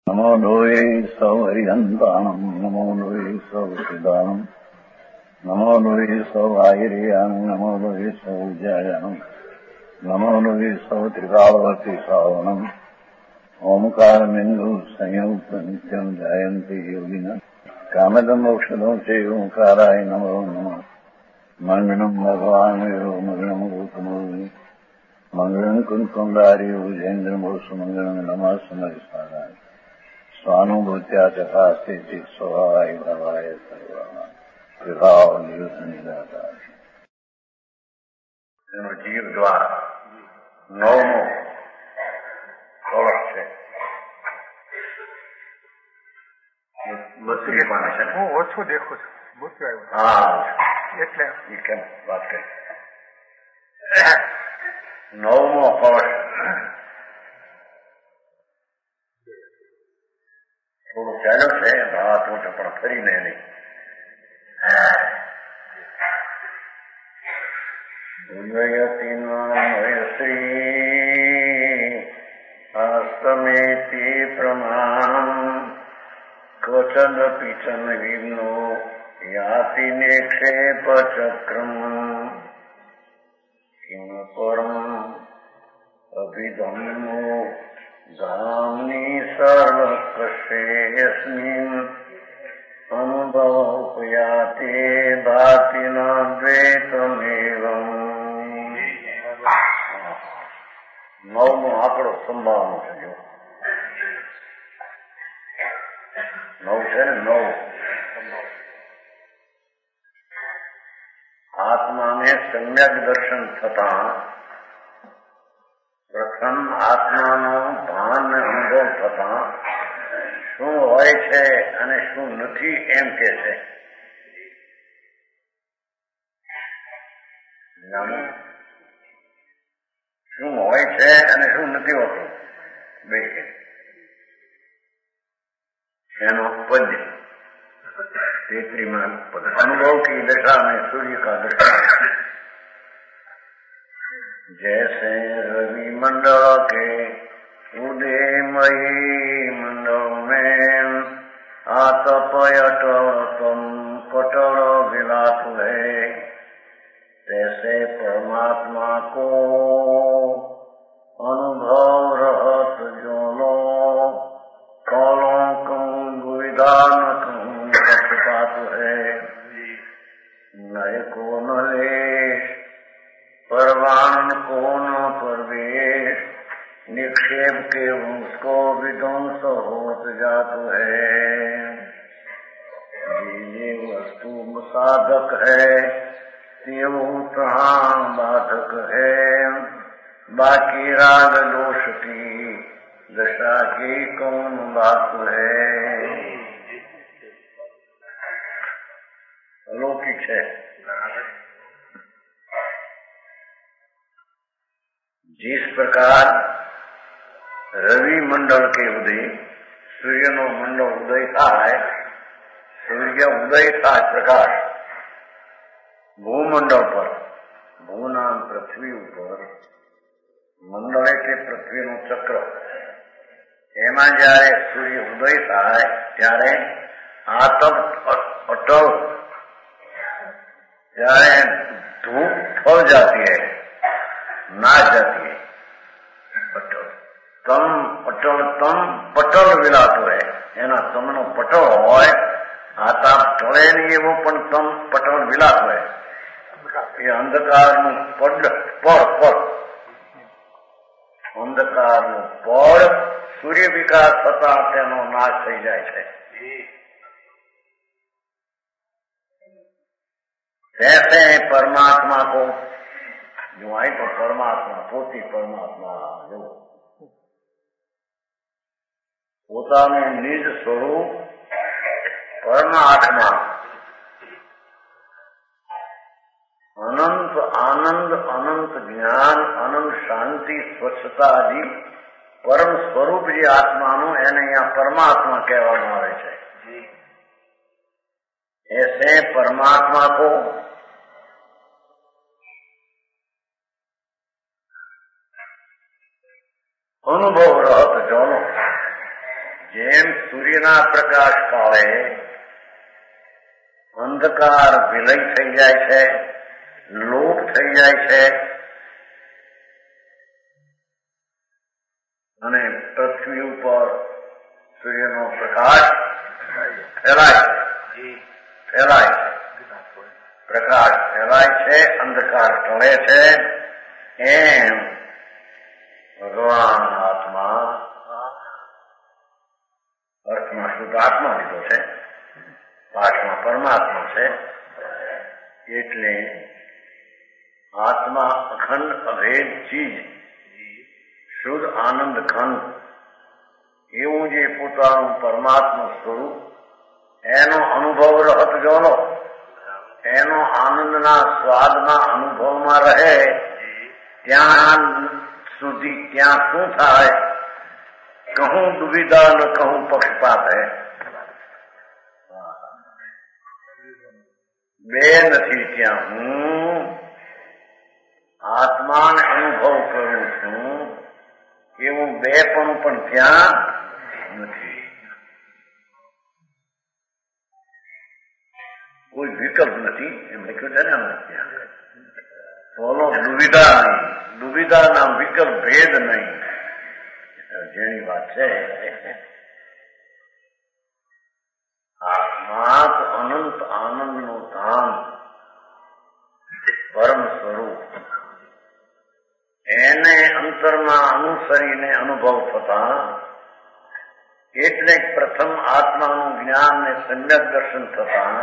नमो लोये सौहरिहन्ताणम् नमो लोये सौहृदानम् नमो लोये सौभागिर्यानम् नमो लोये सौविजयानम् नमो लोये सौत्रिकावती सावनम् ओंकारमिन्दु संयुक्त नित्यम् जायन्ति योगिनः कामदम् मोक्षदम् च ओंकाराय नमो नमः मङ्गलम् भगवान् वीरो मङ्गलम् गौतमोऽग्नि मङ्गलम् कुन्कुण्डारि भुजेन्द्रमोसु मङ्गलम् नमः समरिसाराय स्वानुभूत्या तथा स्थिति स्वभावाय भवाय विभाव नियुद्ध निराता जीव द्वारा नवमो कलश છે બત્રીસ પાને છે હું ઓછું દેખું છું બુક આવ્યું હા એટલે એ કેમ વાત કરી નવમો કલશ થોડું ચાલ્યો છે રાત મોટો પણ ફરીને નહીં ઉદયતિ શ્રી હસ્તમેતિ પ્રમાણમ ક્વચદપી ચન વિઘ્નો યાતિ નિક્ષેપ ચક્રમ કિમ પરમ અભિધમ્મો ગામની સર્વકશ્રેયસ્મિન અનુભવોપયાતે ભાતિ ન દ્વૈતમેવમ નવમો આંકડો સંભાવનો છે જો નવ છે ને નવ આત્માને સમ્યક દર્શન થતા પ્રથમ આત્માનો ભાન અનુભવ થતા શું હોય છે અને શું નથી એમ કે છે શું હોય છે અને શું નથી હોતું બે એનો પદ 33 पद अनुभव की दशा में सूर्य का दर्शन जैसे रवि मंडल के उदयमयी मंडल में आतपयटम पटल विलाप है तैसे परमात्मा को अनुभव रहत जोनो कौलों कहूँ दुविधा न कहूँ पक्षपात है नय को न लेश परवान को न प्रवेश निक्षेप के उसको विध्वंस होत जात है ये वस्तु साधक है वो तहाँ बाधक है बाकी राग दोष की दशा की कौन बात है अलौकिक है जिस प्रकार रवि मंडल के उदय सूर्य नो मंडल उदय था सूर्य उदय था प्रकाश भूमंडल पर भूनाम पृथ्वी ऊपर મંડળ એટલે પૃથ્વીનું ચક્ર એમાં જયારે સૂર્ય ઉદય થાય ત્યારે આતપ અટલ ત્યારે ધૂપ ફળ જાતી है नाच जाती है अटल तम अटल तम पटल विलातो है એના તમનો પટલ હોય આ તાપ ટળે નહીં એવો પણ તમ પટલ વિલાતો હોય એ અંધકારનું પડ અંધકારનું પડ સૂર્ય વિકાસ થતા તેનો નાશ થઈ જાય છે ऐसे परमात्मा को जो आई तो परमात्मा पोती परमात्मा जो પોતાનું નિજ સ્વરૂપ પરમાત્મા અનંત આનંદ અનંત જ્ઞાન અનંત શાંતિ સ્વચ્છતા આદિ પરમ સ્વરૂપ જે આત્માનું એને અહીંયા પરમાત્મા કહેવામાં આવે છે ऐसे परमात्मा को अनुभव रहत जोनो જેમ સૂર્યના પ્રકાશ કાળે અંધકાર વિલય થઈ જાય છે, લોપ થઈ જાય છે અને પૃથ્વી ઉપર સૂર્યનો પ્રકાશ ફેલાય છે, પ્રકાશ ફેલાય છે, અંધકાર ટળે છે. એમ ભગવાન આત્મા, અર્થમાં શુદ્ધ આત્મા લીધો છે, પાઠમાં પરમાત્મા છે. એટલે આત્મા અખંડ અભેદ ચીજ, શુદ્ધ આનંદ ખંડ, એવું જે પોતાનું પરમાત્મા સ્વરૂપ, એનો અનુભવ રહત જોનો, એનો આનંદના સ્વાદના અનુભવમાં રહે, ત્યાં સુધી ત્યાં શું થાય? કહું દુવિધા ન કહું પક્ષપાત હૈ. બે નથી ત્યાં. હું આત્માને અનુભવ કરું છું એવું બેપણું પણ ત્યાં નથી. કોઈ વિકલ્પ નથી એમ લખ્યું છે ને ત્યાં. બોલો દુવિધા નહીં, દુવિધાના વિકલ્પ ભેદ નહીં. જેની વાત છે આત્મા તો અનંત આનંદનું ધામ, પરમ સ્વરૂપ, એને અંતરમાં અનુસરીને અનુભવ થતા, એટલે પ્રથમ આત્માનું જ્ઞાન ને સમ્યક દર્શન થતા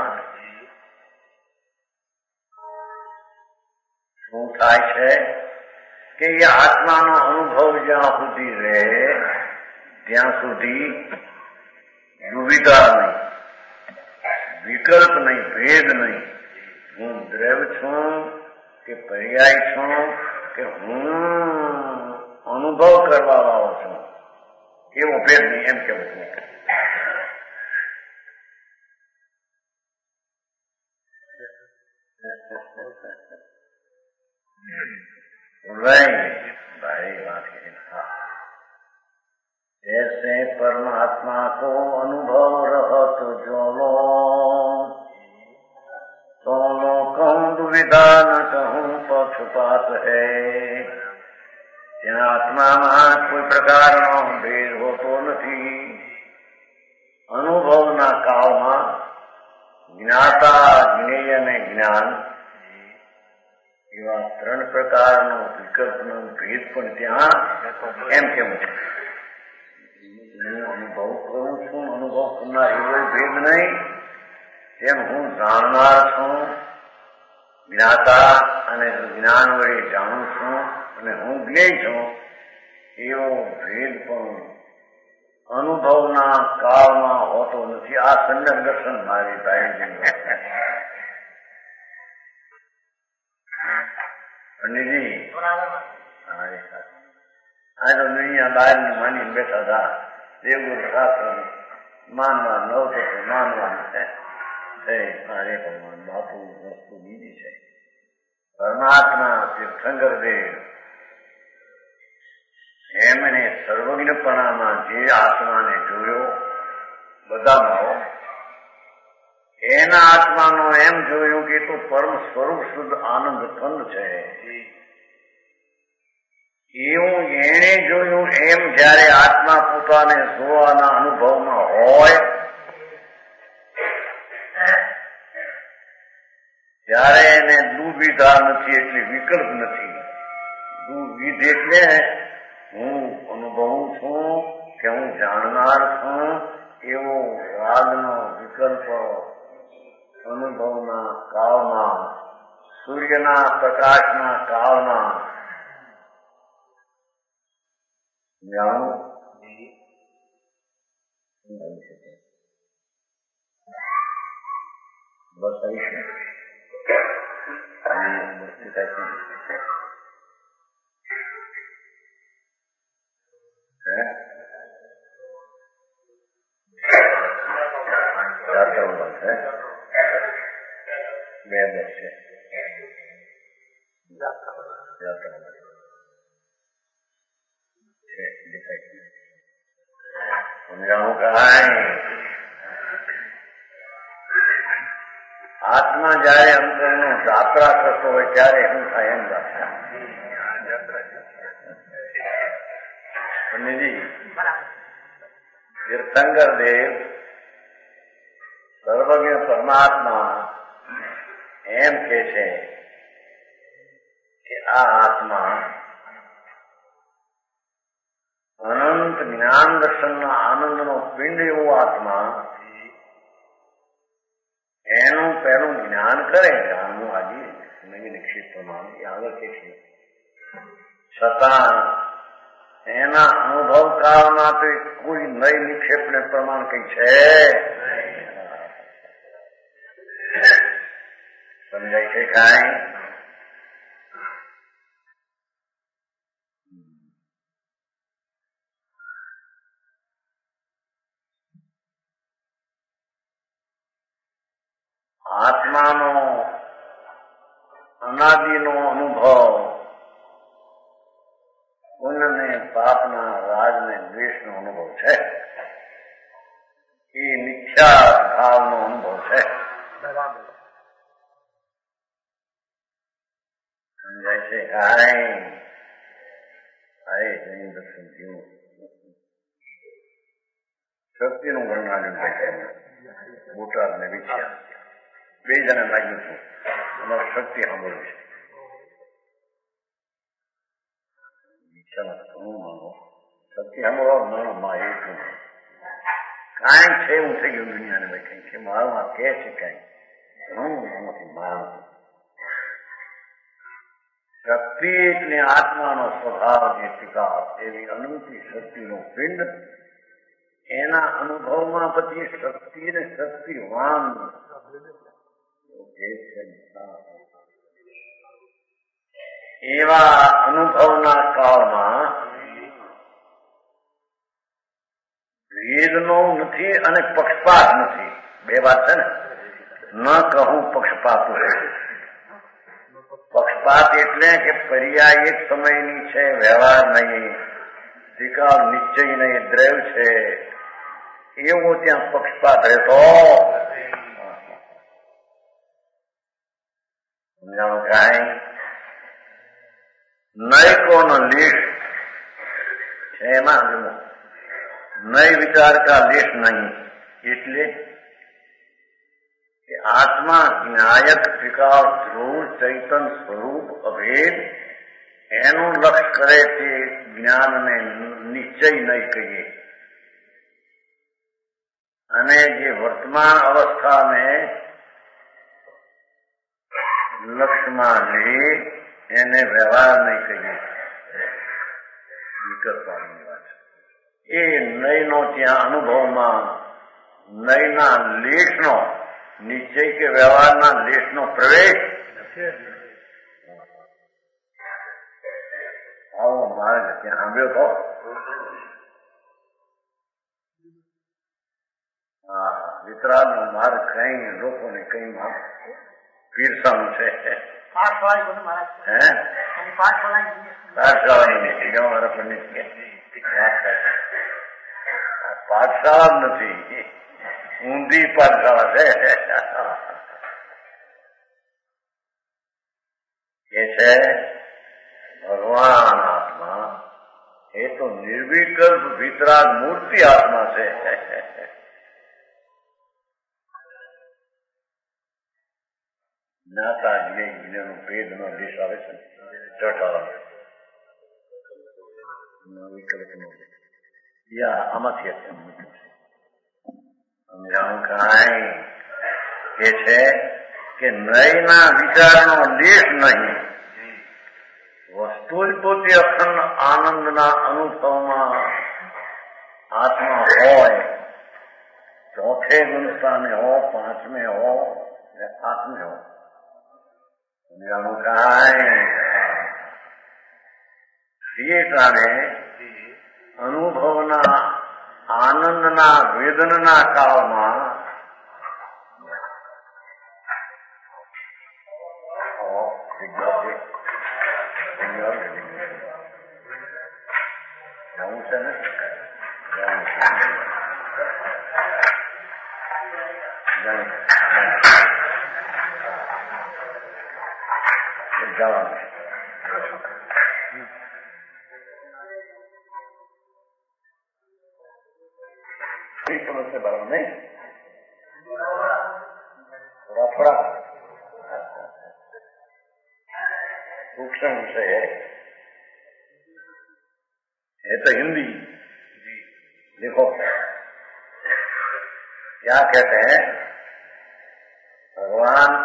શું થાય છે કે એ આત્માનો અનુભવ જ્યાં સુધી રહે ત્યાં સુધી દુવિધા નહીં, વિકલ્પ નહીં, ભેદ નહીં. હું દ્રવ્ય છું કે પર્યાય છું કે હું અનુભવ કરવા વાળો છું, એવો ભેદ નહીં. એમ કેવું છું. भाई बात जैसे परमात्मा को अनुभव रहत जोलो, दोनों कहूं दुविधा न कहूं पक्षपात है. ત્યાં આત્મામાં કોઈ પ્રકારનો ભેદ હોતો નથી. અનુભવના કાળમાં જ્ઞાતા, જ્ઞેય અને જ્ઞાન એવા ત્રણ પ્રકારનો વિકલ્પનો ભેદ પણ ત્યાં એમ કેવું છે. હું અનુભવ કરું છું, અનુભવ કરનાર એવો ભેદ નહીં. તેમ હું જાણનાર છું, જ્ઞાતા અને જ્ઞાન વડે જાણું છું અને હું જ્ઞેય છું, એવો ભેદ પણ અનુભવના કાળમાં હોતો નથી. આ સમ્યક દર્શન મારી ભાઈ પંડિતજી આ તો દુનિયા બહાર માની બેઠા હતા. દેવગુરુ શાસ્ત્ર માનવા નહોતો તો માનવાનું છે. મારે ભગવાન બાપુ વસ્તુ બીજી છે. પરમાત્મા તીર્થંકર દેવ એમને સર્વજ્ઞપણામાં જે આત્માને જોયો બધામાં, એના આત્માનો એમ જોયું કે તો પરમ સ્વરૂપ શુદ્ધ આનંદ ખંડ છે. એવું એને જોયું. એમ જયારે આત્મા પોતાને જોવાના અનુભવમાં હોય ત્યારે એને દુવિધા નથી, એટલે વિકલ્પ નથી. દુવિધ એટલે હું અનુભવું છું કે હું જાણનાર છું એવો રાગનો વિકલ્પ અનુભવના કાળમાં, સૂર્યના પ્રકાશના કાળમાં જાણું બસ આવીશું. બે બસ છે અને સમજાણું કાંઈ આત્મા જયારે અંતરનો જાત્રા કરતો હોય ત્યારે શું થાય એમ પંડિતજી તીર્થંકર દેવ સર્વજ્ઞ પરમાત્મા એમ કે છે કે આ આત્મા અનંત જ્ઞાન દર્શનના આનંદનો પિંડ એવો આત્મા એનું પહેલું જ્ઞાન કરે જ્ઞાનનું આજે નવી નિક્ષેપ પ્રમાણે એ આગળ કે છે છતાં એના અનુભવ કાળમાં તો કોઈ નવી નિક્ષેપને પ્રમાણ કઈ છે સમજાય છે કાંઈ આત્માનો અનાદિનો અનુભવ પુણ્ય ને પાપના રાગ ને દ્વેષનો અનુભવ છે એ મિથ્યા ભાવનો અનુભવ છે સમજાય છે કાંઈ જૈન દર્શન થયું શક્તિનું વર્ણન બોટાદ ને વિખ્યા બે જણા લાગ્યું છું અમારે શક્તિ સાંભળવી છે ઈચ્છામાં ઘણું માનો શક્તિ સાંભળવા નાનો માં એટલું કાંઈ છે એવું થઈ ગયું દુનિયાને ભાઈ કઈ છે મારું આ કે છે કઈ ઘણું એમાંથી માનું શક્તિ એટલે આત્માનો સ્વભાવ જે ટીકા એવી અનંતી શક્તિનો પિંડ એના અનુભવમાં પછી શક્તિ ને શક્તિવાન એવા અનુભવના કાળમાં ભેદનો નથી અને પક્ષપાત નથી બે વાત છે ને ન કહું પક્ષપાત પક્ષપાત એટલે કે પર્યાયિક સમયની છે વ્યવહાર નહીં સ્વીકાર નિશ્ચય નહીં દ્રવ છે એવો ત્યાં પક્ષપાત રહેતો કાંઈ નયકોનો લેશ છે એમાં નય વિચાર કા લેશ નહીં એટલે કે આત્મા જ્ઞાયક ત્રિકાળ ધ્રુવ ચૈતન સ્વરૂપ અભેદ એનું લક્ષ્ય કરે તે જ્ઞાનને નિશ્ચય નહીં કહીએ અને જે વર્તમાન અવસ્થાને લક્ષ્યમાં લે એને વ્યવહાર નહીં કહીએ વિકલ્પવાની વાત એ નયનો ત્યાં અનુભવમાં નયના લેશનો નિશ્ચય કે વ્યવહારના લેશનો પ્રવેશ આવો માર્ગ ત્યાં સાંભળ્યો તો વિતરાગનો માર્ગ કઈ લોકોને કઈ માં પીરસાનું છે પાઠશાળા નથી ઊંધી પાઠશાળા છે એ છે ભગવાન આત્મા એ તો નિર્વિકલ્પ વિતરાગ મૂર્તિ આત્મા છે જ્ઞાતા જ્ઞાનું ભેદ નો દેશ આવે છે વિકલ્પ નો આમાંથી સમજાણું કાંઈ કે છે કે નયના વિચારનો દેશ નહીં વસ્તુ પોતે અખંડ આનંદના અનુભવમાં આત્મા હોય ચોથે ગુણસ્થાને હો પાંચમે હો ને આત્મે હો સમજાણું કાંઈ એ કારણે અનુભવના આનંદના વેદનના કાળમાં से बराबर नहीं, थोड़ा थोड़ा सूक्ष्म विषय है तो हिंदी। देखो क्या कहते हैं भगवान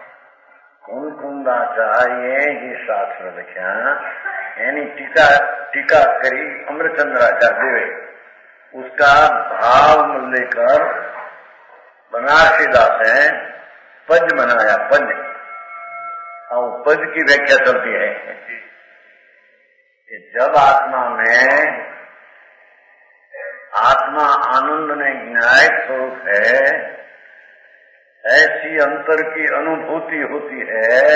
कुंदाचार्य ये शास्त्र लिखा यानी टीका करी अमृतचंद्राचार्य देवे, उसका भाव लेकर बनारसी दास है पद बनाया। पद और पद की व्याख्या चलती है कि जब आत्मा में आत्मा आनंद में न्यायिक स्वरूप है, ऐसी अंतर की अनुभूति होती है,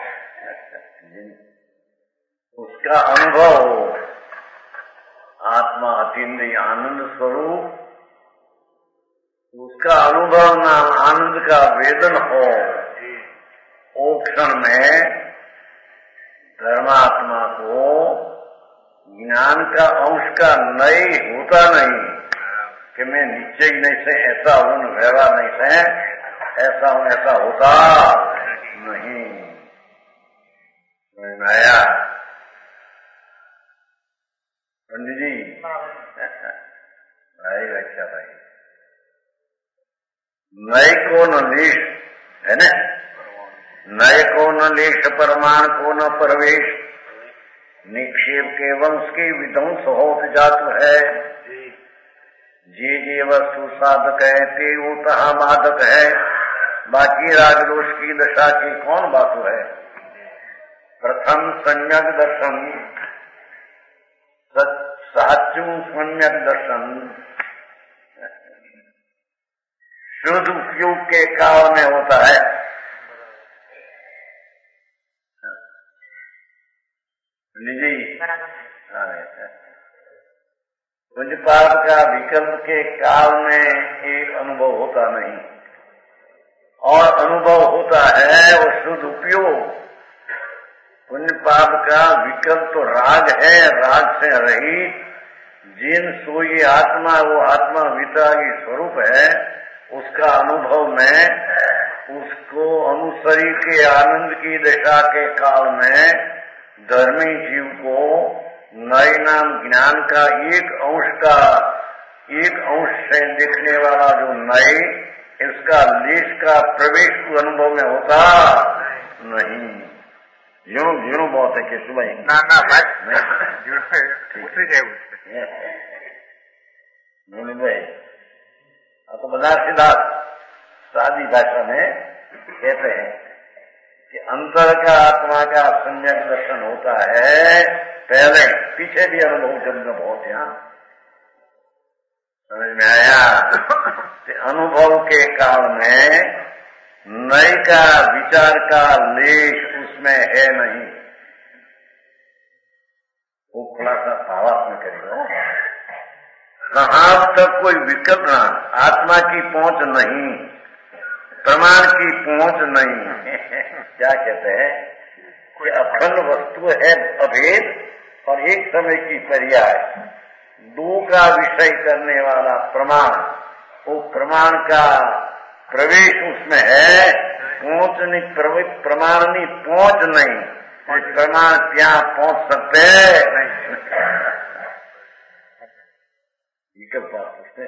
उसका अनुभव हो। आत्मा अतीन्द्रिय आनंद स्वरूप, उसका अनुभव नाम आनंद का वेदन हो, वो क्षण में धर्मात्मा को ज्ञान का अंश का नहीं होता नहीं कि मैं निश्चय नहीं से ऐसा हूं, व्यवहार नहीं से ऐसा हूं, ऐसा होता नहीं। आया पंडित जी भाई रक्षा भाई नए को न लेश है न, नए को न लेश परमाण को न प्रवेश, निक्षेप के वंश की विध्वंस होत जातु है। जे वस्तु साधक है ते वो तहा बाधक है, बाकी राग दोष की दशा की कौन बातु है। प्रथम सम्यक दर्शन साचू सम्यक दर्शन शुद्ध उपयोग के काल में होता है। निजी पुण्यपाप का विकल्प के काल में एक अनुभव होता नहीं, और अनुभव होता है वो शुद्ध उपयोग। पुण्य पाप का विकल्प तो राग है, राग से रहित जिन सोई आत्मा, वो आत्मा वितरागी स्वरूप है, उसका अनुभव में उसको अनुसरी के आनंद की दशा के काल में धर्मी जीव को नए नाम ज्ञान का एक अंश से देखने वाला जो नए, इसका लेश का प्रवेश अनुभव में होता नहीं। जीणु बहुत है केशु भाई ना भाई तो बनारसी दास सादी भाषा में कहते हैं कि अंतर का आत्मा का सम्यक दर्शन होता है। पहले पीछे भी अनुभव जब बहुत यहाँ समझ में आया कि अनुभव के काल में नए का विचार का लेश उसमें है नहीं। वो खुलासा भावात्म करेगा। कहाँ तक कोई विकल्प ना, आत्मा की पहुंच नहीं, प्रमाण की पहुंच नहीं। क्या कहते हैं कि अखंड वस्तु है अभेद और एक समय की पर्याय, दो का विषय करने वाला प्रमाण, वो प्रमाण का प्रवेश उसमें है, पहुंच नहीं, प्रमाण नहीं, पहुंच नहीं, प्रमाण क्या पहुंच सकते नहीं। बात उसने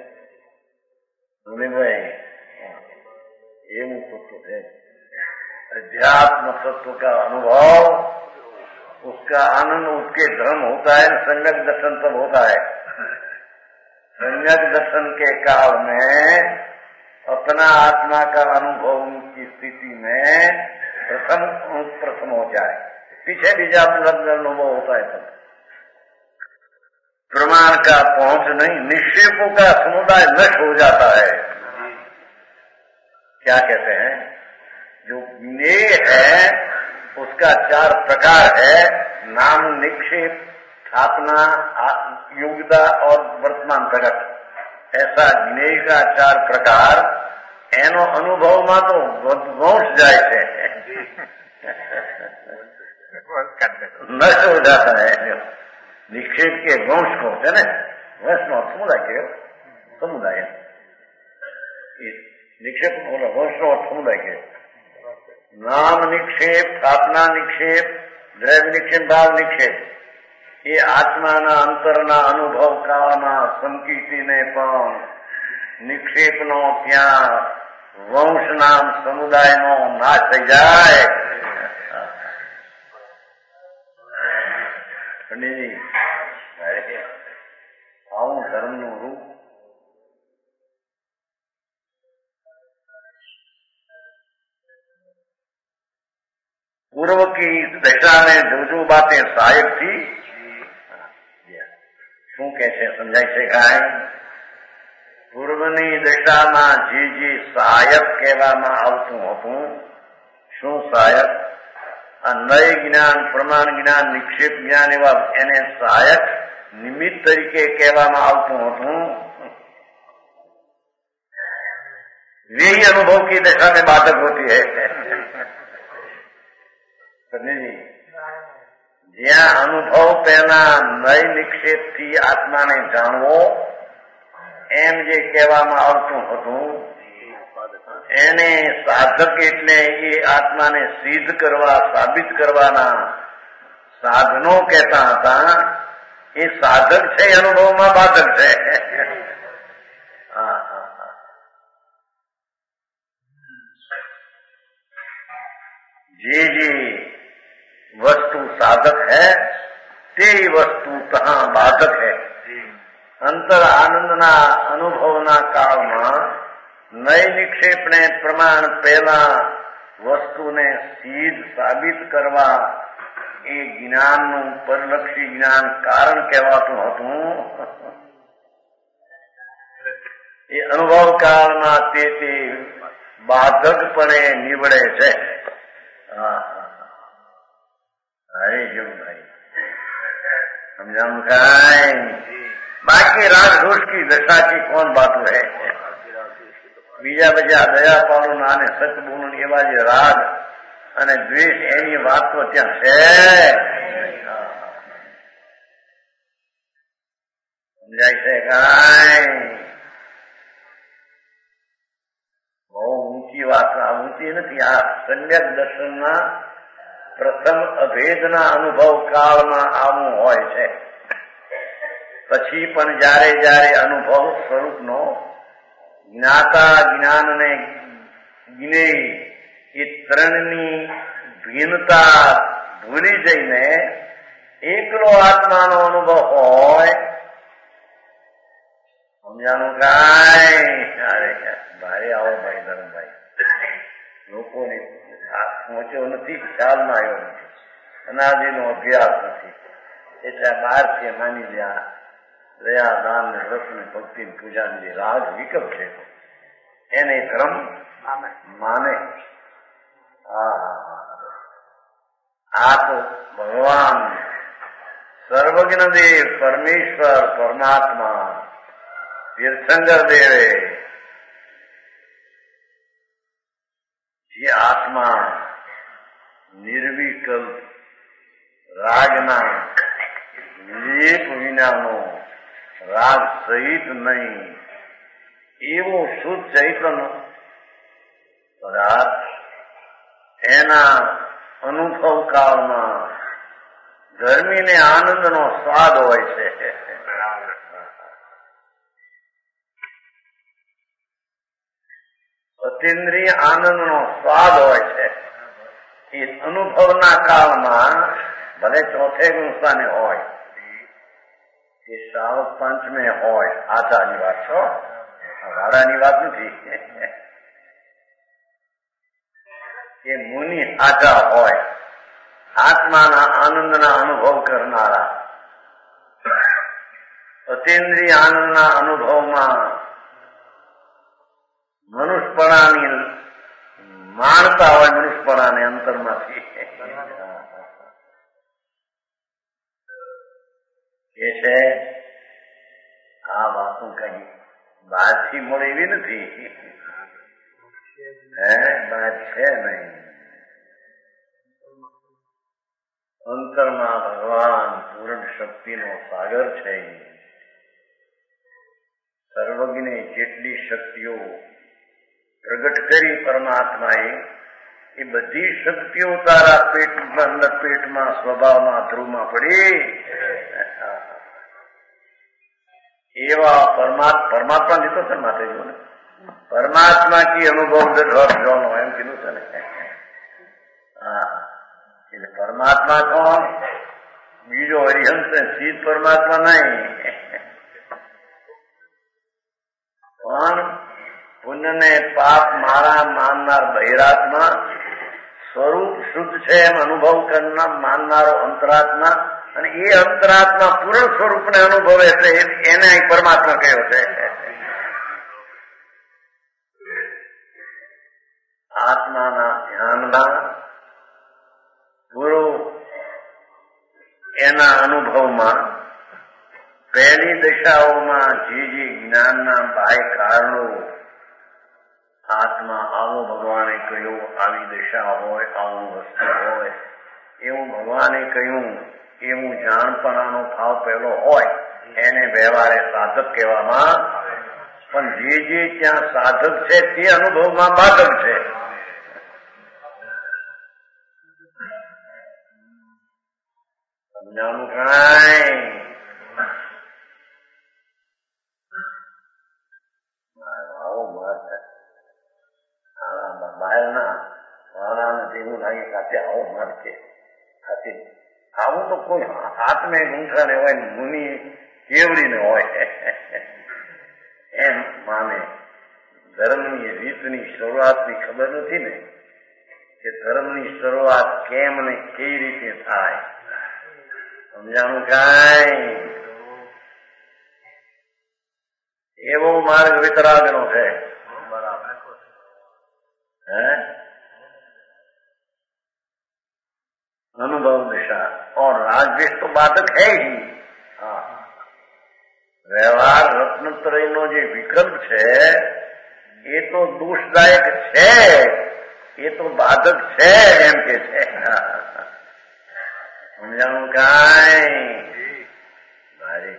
ये तत्व है अध्यात्म तत्व का अनुभव, उसका आनंद उसके धर्म होता है। सम्यक दर्शन तब होता है, सम्यक दर्शन के काल में अपना आत्मा का अनुभव की स्थिति में प्रथम हो जाए, पीछे भी जब अनुभव होता है तब प्रमाण का पहुंच नहीं, निक्षेपों का समुदाय नष्ट हो जाता है। क्या कहते हैं जो ज्ञेय है उसका चार प्रकार है, नाम, निक्षेप, स्थापना, योग्यता और वर्तमान प्रगत। ऐसा જ્ઞેય का 4 प्रकार એનો અનુભવમાં તો વંશ જાય છે नष्ट हो जाता है निक्षेप के वंश को है ना वैष्णव समुदाय के समुदाय निक्षेप वैष्णव समुदाय के नाम निक्षेप स्थापना निक्षेप द्रव्य निक्षेप भाव निक्षेप ये आत्माना अंतરના અનુભવ કાળમાં સમકીતીને પણ નિક્ષેપનો ત્યાં વંશ નામ સમુદાયનો નાશ થઈ જાય. આવું ધર્મનું રૂપ पूर्व की दशा में जो जो बातें सहायक थी શું કે છે સમજાય છે કાંઈ? પૂર્વની દશામાં જે સહાયક કહેવામાં આવતું હતું શું સહાયક? આ નય જ્ઞાન પ્રમાણ જ્ઞાન નિક્ષેપ જ્ઞાન એવા એને સહાયક નિમિત્ત તરીકે કહેવામાં આવતું હતું. यही अनुभव की दशा में बाधक होती है. જ્યાં અનુભવ પહેલા નય નિક્ષેપ થી આત્માને જાણવો એમ જે કહેવામાં આવતું હતું એને સાધક એટલે એ આત્માને સિદ્ધ કરવા સાબિત કરવાના સાધનો કહેતા હતા. એ સાધક છે અનુભવમાં બાધક છે. જે वस्तु साधक है ते वस्तु तहां बाधक है. अंतर आनंदना अनुभवना काळमां नय निक्षेपने प्रमाण पहला वस्तुने सिद्ध साबित करवा ए ज्ञाननु परलक्षी ज्ञान कारण कहेवातुं हतुं. ए अनुभव काळमां ते बाधकपणे निवडे छे. अरे जो भाई समझा मुखाय. बाकी राग दोष की दशा की कौन बात है? बीजा बजा दया पालना ने सच बोलू एवा जे राग अने द्वेष एनी बात तो त्या छे. समझाय छे कांई? बहु ऊंची बात ऊंची नहीं. आ सम्यक दर्शन प्रथम अभेदना अनुभव काळमां आवुं होय छे. પછી પણ જ્યારે જ્યારે અનુભવ સ્વરૂપનો જ્ઞાતા જ્ઞાનને જ્ઞેય એ ત્રણની ભિન્નતા ભૂલી જઈને એકલો આત્માનો અનુભવ હોય. સમજાનું કાંઈ? અરે ભારે આવો ભાઈ ધર્મભાઈ લોકોને પહોંચ્યો નથી, ખ્યાલમાં આવ્યો નથી, અનાદિનો અભ્યાસ નથી એટલે બહારથી માની લ્યા દયા દાન ને વ્રત ને ભક્તિ પૂજા ની રાગ વિકલ્પ છે એને ધર્મ માને. આ તો ભગવાન સર્વજ્ઞ દેવ પરમેશ્વર પરમાત્મા તીર્થંકર દેવે જે આત્મા નિર્વિકલ્પ રાગના લેપ વિનાનો રાગ સહિત નહીં એવો શુદ્ધ ચૈતન્ય પદાર્થ એના અનુભવ કાળમાં ધર્મીને આનંદનો સ્વાદ હોય છે. અતિન્દ્રિય આનંદનો સ્વાદ હોય છે. એ અનુભવના કાળમાં ભલે ચોથે ગુણસ્થાને હોય કે શ્રાવક પંચમે હોય. આચારની વાત છો, વાડાની વાત નથી. કે મુનિ આચા હોય આત્માના આનંદના અનુભવ કરનારા અતિન્દ્રિય આનંદના અનુભવમાં મનુષ્યપણાની માણતા હોય મનુષ્યપણાને અંતરમાંથી એ છે આ વાતો કહી બહારથી મળે એવી નથી, બહાર છે નહીં. અંતરમાં ભગવાન પૂર્ણ શક્તિનો સાગર છે. સર્વજ્ઞે જેટલી શક્તિઓ પ્રગટ કરી પરમાત્માએ એ બધી શક્તિઓ તારા પેટમાં સ્વભાવમાં ધ્રુવમાં પડી. એવા પરમાત્મા લીધો છે માટે જો ને પરમાત્મા કી અનુભવ જોનો એમ કીધું છે ને. હા, એટલે પરમાત્મા કોણ? બીજો હરિહંસ સીધ પરમાત્મા નહીં, પણ પુણ્ય ને પાપ મારા માનનાર બહિરાત્મા, સ્વરૂપ શુદ્ધ છે એમ અનુભવ કરનાર માનનારો અંતરાત્મા, અને એ અંતરાત્મા પૂર્ણ સ્વરૂપને અનુભવે છે એને અહીં પરમાત્મા કહ્યો છે. આત્માના ધ્યાનમાં ગુરુ એના અનુભવમાં પહેલી દશાઓમાં જે જ્ઞાનના બાહ્ય કારણો આત્મા આવો ભગવાને કહ્યું, આવી દશા હોય, આવું વસ્તુ હોય એવું ભગવાને કહ્યું, એવું જાણપણાનો ભાવ પહેલો હોય એને વ્યવહારે સાધક કહેવામાં. પણ જે ત્યાં સાધક છે તે અનુભવમાં બાધક છે. સમજાણું કાંઈ? બહારના વાળાને એવું લાગે સાથે આવો માર છે. આવું તો કોઈ હાથને ગૂંઠાને હોય, મુનિ કેવડીને હોય એમ માને. ધર્મની રીતની શરૂઆતની ખબર નથી ને કે ધર્મની શરૂઆત કેમ ને કઈ રીતે થાય. સમજાણું કાંઈ? એવો માર્ગ વિતરાગનો છે. अनुभव दिशा और राजवेश तो बाधक है ही. हाँ, व्यवहार रत्नत्रय नो जे विकल्प है ये तो दोषदायक है, ये तो बाधक है एम के છે. समझाणું કાંઈ? ભાઈ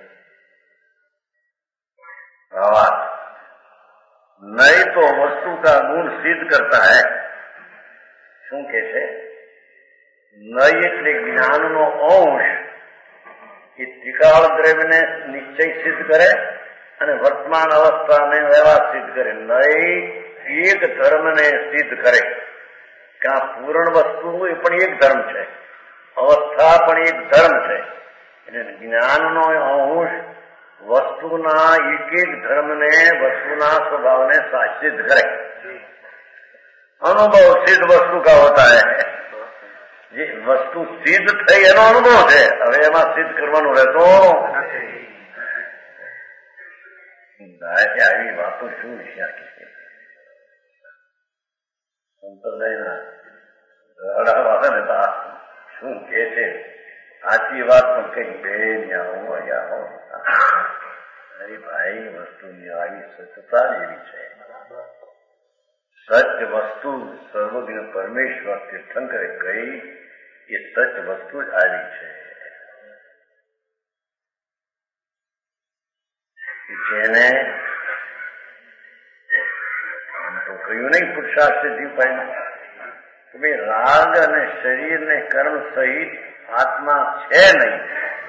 भावार्थ नहीं तो वस्तु का गुण सिद्ध करता है. શું કે છે? નહીં એટલે જ્ઞાનનો અંશ એ ત્રિકાળ દ્રવ્યને નિશ્ચય સિદ્ધ કરે અને વર્તમાન અવસ્થાને વ્યવહાર સિદ્ધ કરે. નહીં એક ધર્મને સિદ્ધ કરે કે આ પૂર્ણ વસ્તુ એ પણ એક ધર્મ છે, અવસ્થા પણ એક ધર્મ છે. એટલે જ્ઞાનનો અંશ વસ્તુના એક એક ધર્મને, वस्तुना स्वभाव ने सिद्ध करे. अनुभव सिद्ध वस्तु का होता है. જે વસ્તુ સિદ્ધ થઈ એનો અનુભવ છે. હવે એમાં સિદ્ધ કરવાનું રહેતો આવી વાતો શું વિચાર કે સંપ્રદાયના રડાવા ને શું કે છે? સાચી વાત પણ કઈ બે ન્યા અરે ભાઈ, વસ્તુની આવી સત્યતા એવી છે. સત્ય વસ્તુ સર્વજ્ઞ પરમેશ્વર તીર્થંકરે કહી એ સત્ય વસ્તુ જ આવી છે. જેને આમ તો કહ્યું નહીં પુરુષાર્થ સિદ્ધિ ઉપાય કે ભાઈ રાગ અને શરીર ને કર્મ સહિત આત્મા છે નહીં,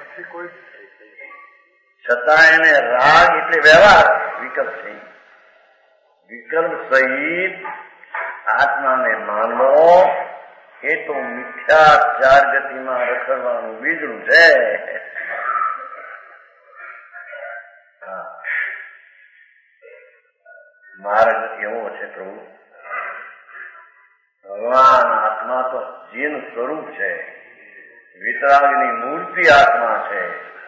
છતાં એને રાગ એટલે વ્યવહાર વિકલ્પ છે. વિકલ્પ સહિત આત્માને માનવો એ તો મિથ્યા ચાર ગતિમાં રખડવાનું બીજું છે. માર્ગ એવો છે પ્રભુ. ભગવાન આત્મા તો જીન સ્વરૂપ છે, વિતરાગની મૂર્તિ આત્મા છે.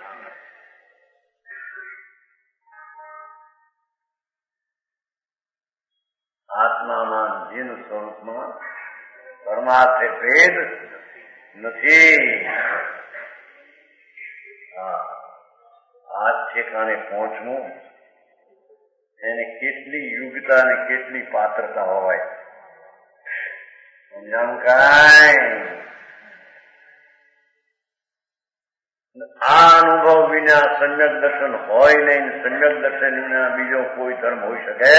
આત્મામાં જીન સ્વરૂપમાં પરમાર્થે ભેદ નથી. આ ઠેકાણે પહોંચવું એને કેટલી યોગ્યતા અને કેટલી પાત્રતા હોય સમજાણું કાંઈ. આ અનુભવ વિના સમ્યક દર્શન હોય નહીં. સમ્યક દર્શન વિના બીજો કોઈ ધર્મ હોઈ શકે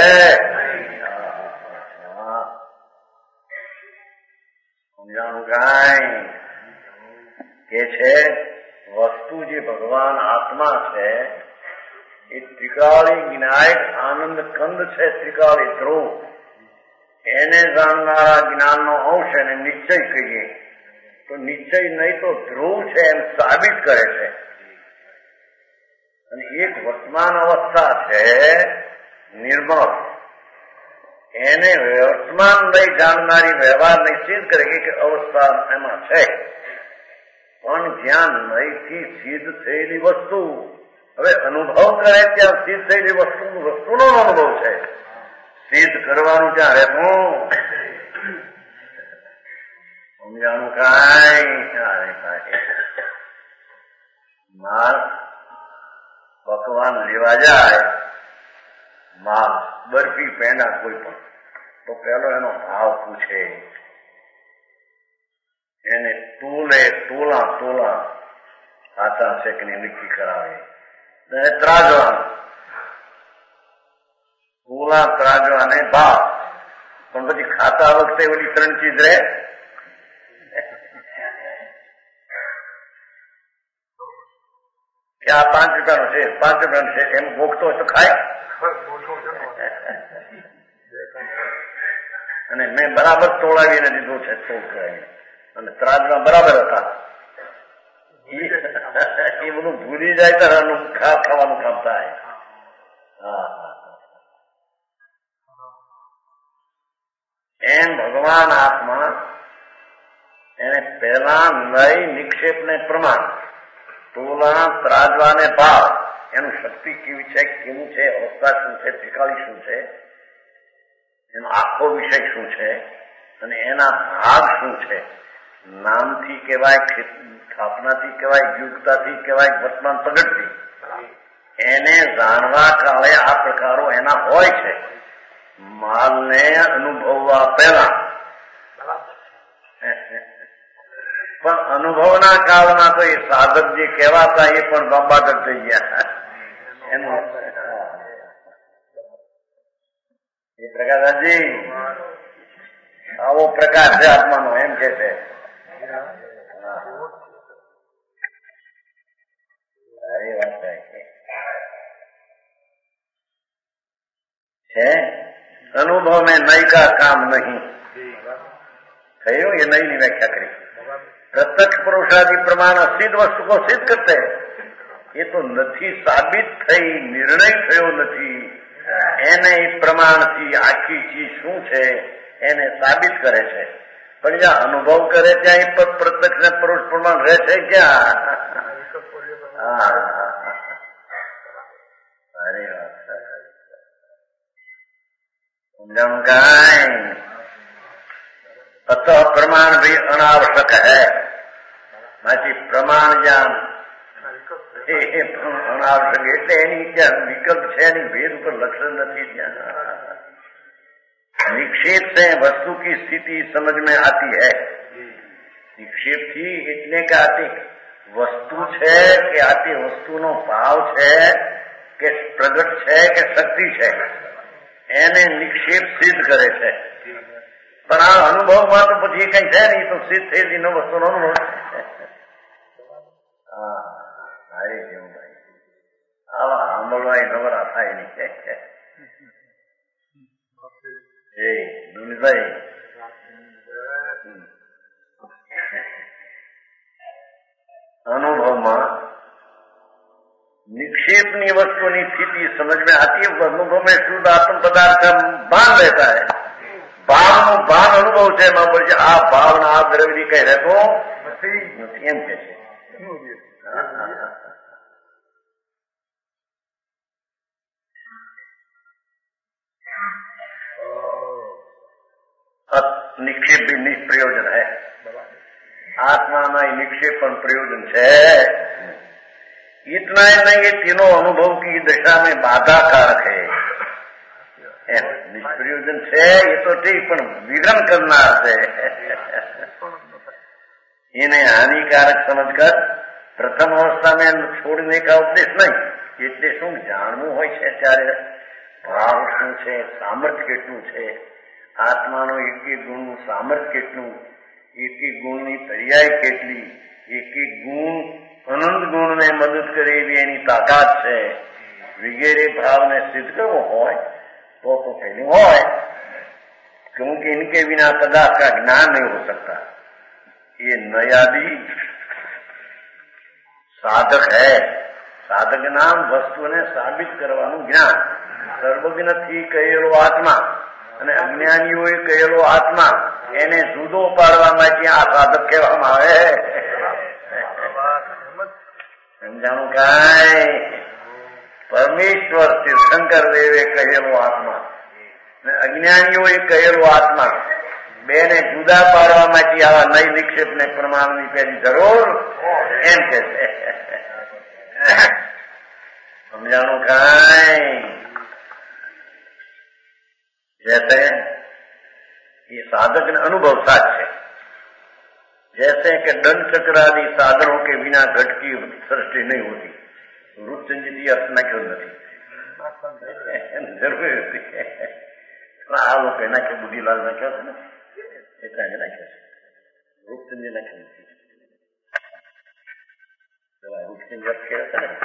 સમજાણું કાંઈ. કે છે વસ્તુ જે ભગવાન આત્મા છે એ ત્રિકાળી જ્ઞાયક આનંદ કંદ છે. ત્રિકાળી ધ્રુવ એને જાણનારા જ્ઞાનનો અંશ એને નિશ્ચય કહીએ તો નિશ્ચય નહીં તો ધ્રુવ છે એમ સાબિત કરે છે. અને એક વર્તમાન અવસ્થા છે નિર્મળ, એને વર્તમાન નહીં જાણનારી વ્યવહાર નિશ્ચિત કરે કે અવસ્થા એમાં છે. પણ જ્યાં નહીંથી સિદ્ધ થયેલી વસ્તુ હવે અનુભવ કરે ત્યાં સિદ્ધ થયેલી વસ્તુનો અનુભવ છે. સિદ્ધ કરવાનું ત્યાં રહેતું સમજાણું કાંઈ. માલ પકવાન લેવા જાય, માલ બરફી પેંડા કોઈ પણ, તો પેલો એનો ભાવ પૂછે. એને તોલા સાચા છે કે નહીં નક્કી કરાવે. ત્રાજવાનું તોલા ત્રાજવાને ભાવ. પણ પછી ખાતા વખતે ઓલી ત્રણ ચીજ રહે. કે આ 5 રૂપિયાનો છે, 5 રૂપિયાનો છે એમ ભોગતો હોય તો ખાય. અને મેં બરાબર તોડાવીને દીધો છે તોડ કરાવીને, અને ત્રાજમાં બરાબર હતા. એ બધું ભૂલી જાય તો ખાવાનું કામ થાય. એમ ભગવાન આત્મા એને પહેલા નઈ નિક્ષેપ ને પ્રમાણ, તોલા ત્રાજવાને ભાવ, એનું શક્તિ કેવી છે, કેવું છે, અવસ્થા શું છે, ત્રિકાળી શું છે, એનો આખો વિષય શું છે અને એના ભાગ શું છે. નામથી કહેવાય, સ્થાપનાથી કહેવાય, યુગતાથી કહેવાય, વર્તમાન પ્રગટથી, એને જાણવા કાળે આ પ્રકારો એના હોય છે. માલને અનુભવવા પહેલા પણ અનુભવના કાળમાં તો એ સાધક જે કહેવાતા એ પણ બાબાગર થઈ ગયા. એનો એ પ્રકાશજી આવો પ્રકાશ છે આત્માનો, એમ કે છે. સારી વાત છે. અનુભવ में नई का काम नहीं થયું. ये नई ની વ્યાખ્યા કરી. प्रत्यक्ष पुरुषादि प्रमाण सिद्ध वस्तु को सिद्ध करते हैं. ये तो નથી સાબિત થઈ, નિર્ણય થયો નથી, એને પ્રમાણથી આખી ચીજ શું છે એને સાબિત કરે છે. પણ જ્યાં અનુભવ કરે ત્યાં એ પ્રત્યક્ષ ને પુરુષ પ્રમાણ રહે છે ક્યાં? સારી વાત છે. समझाऊं काई. अतः प्रमाण भी अनावश्यक है. बाकी प्रमाण ज्ञान अनावश्यक એટલે એની ત્યાં વિકલ્પ છે નહીં, ભેદ ઉપર લક્ષણ નથી. ત્યાં निक्षेप से वस्तु की स्थिति समझ में आती है. निक्षेप थी એટલે કે આતી વસ્તુ છે કે આતી વસ્તુનો ભાવ છે કે પ્રગટ છે કે શક્તિ છે એને નિક્ષેપ સિદ્ધ કરે છે. પણ આ અનુભવમાં તો પછી કઈ છે નહીં, તો સિદ્ધ થયેલી નો વસ્તુનો અનુભવ. ભાઈ કેવું ભાઈ આવા સાંભળવા નવરા થાય નહીં. દુનિભાઈ અનુભવમાં निक्षेपनी वस्तुनी स्थिति समझ में आती है. अनुभव में शुद्ध आत्म पदार्थ भान रहता है. भाव भान अनुभव से बोले आ भावना आ द्रव्य कह रहे तो एम के निक्षेप भी निष्प्रयोजन है. आत्मा में निक्षेप प्रयोजन है. इतना ही नहीं, ये तीनों अनुभव की दशा में बाधा कारक है. નિષ્પ્રયોજન છે એ તો ઠીક, પણ વિઘ્ન કરનાર છે એને હાનિકારક સમજકર પ્રથમ અવસ્થામાં છોડીને કા ઉપદેશ નહીં. એટલે શું જાણવું હોય છે ત્યારે ભાવ શું છે, સામર્થ્ય કેટલું છે, આત્માનો એક એક ગુણનું સામર્થ્ય કેટલું, એક એક ગુણની પર્યાય કેટલી, એક એક ગુણ અનંત ગુણને મદદ કરે એવી એની તાકાત છે વગેરે ભાવને સિદ્ધ કરવો હોય तो पहले હોય, क्योंकि इनके बिना पदार्थ का ज्ञान नहीं हो सकता. ये नयादी साधक है. साधक नाम વસ્તુને સાબિત કરવાનું જ્ઞાન. સર્વજ્ઞથી કહેલો આત્મા અને અજ્ઞાનીઓએ કહેલો આત્મા એને જુદો પાડવા માટે આ સાધક કહેવામાં આવે. સમજાણું કાંઈ? પરમેશ્વર તીર્થંકર દેવે કહેલો આત્મા અને અજ્ઞાનીઓએ કહેલો આત્મા બેને જુદા પાડવા માટે આવા નઈ નિક્ષેપ ને પ્રમાણની પેલી જરૂર એમ કે છે. સમજાણું કાંઈ? जैसे ये साधक ने अनुभव साथ है, जैसे कि दंड चक्र आदि साधनों के बिना घट की सृष्टि नहीं होती. रूपचंद जी अर्चना क्यों नहीं जरूर होती है. आ लोग कहना कि बुढ़ीलाल ना क्या था ना इतना है ना क्या रूपचंद जी ना क्यों रूपचंद कहता है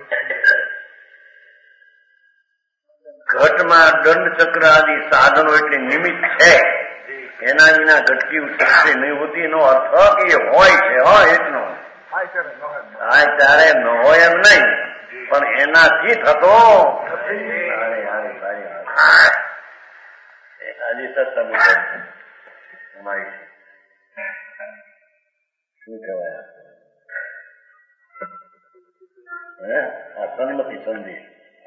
ઘટમાં દંડ ચક્ર આદિ સાધનો એટલે નિમિત્ત છે, એના વિના ઘટકી સૃષ્ટિ નહીં હોતી. એનો અર્થ કે એ હોય છે એટલો હા ત્યારે ન હોય એમ નહીં, પણ એનાથી થતો આજે સત્સંગ અમારી શું કહેવાય આ સન્મતિ સંદેશ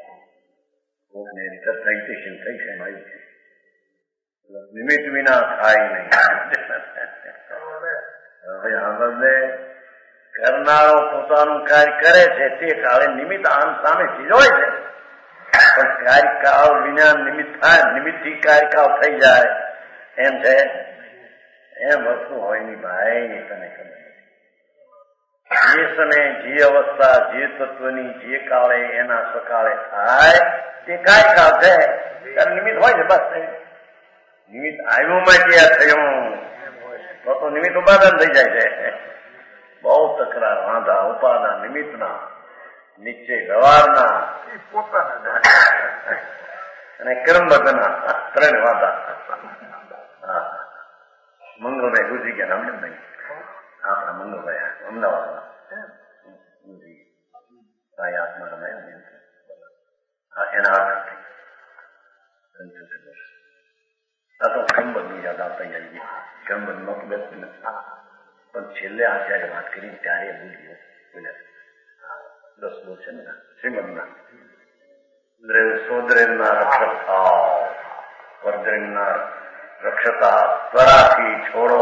સાયન્ટિશન થઈ છે આવ્યું છે. નિમિત્ત વિના થાય નહીં. હવે આ બદલે કરનારો પોતાનું કાર્ય કરે છે તે કાળે નિમિત્ત આમ સામેથી જ હોય છે, પણ કાર્યકાળ વિના નિમિત્ત થાય, નિમિત્તથી કાર્યકાળ થઈ જાય એમ છે. એમ વસ્તુ હોય ની ભાઈ. તને ખબર જે સમય જે અવસ્થા જે તત્વની જે કાળે એના સકાળે થાય તે કાર્યકાળ છે ત્યારે નિમિત્ત હોય છે. બસ નિમિત્ત આવ્યું માટે આ થયું તો નિમિત્ત ઉપાદાન થઈ જાય છે. બહુ તકરાર વાંધા ઉપાદાન નિમિત્તના નિશ્ચય વ્યવહારના અને કર્મબદ્ધના ત્રણ વાંધા. મંગળભાઈ ગુજરી ગયા અમને નહીં, આપણા મંગળભાઈ અમદાવાદમાં આત્મા રમાયા એના આધારથી આ તો કર્મબદ્ધની યાદ આવતા આવી. કર્મબદ્ધ નહોતું બેસતું નથી, પણ છેલ્લે આ જયારે વાત કરી ત્યારે ભૂલ્યો બોલ્યા 10 બોલ છે ને શ્રીમદના સોદરેના રક્ષતા વર્દ્રેના રક્ષતા ત્વરાથી છોડો.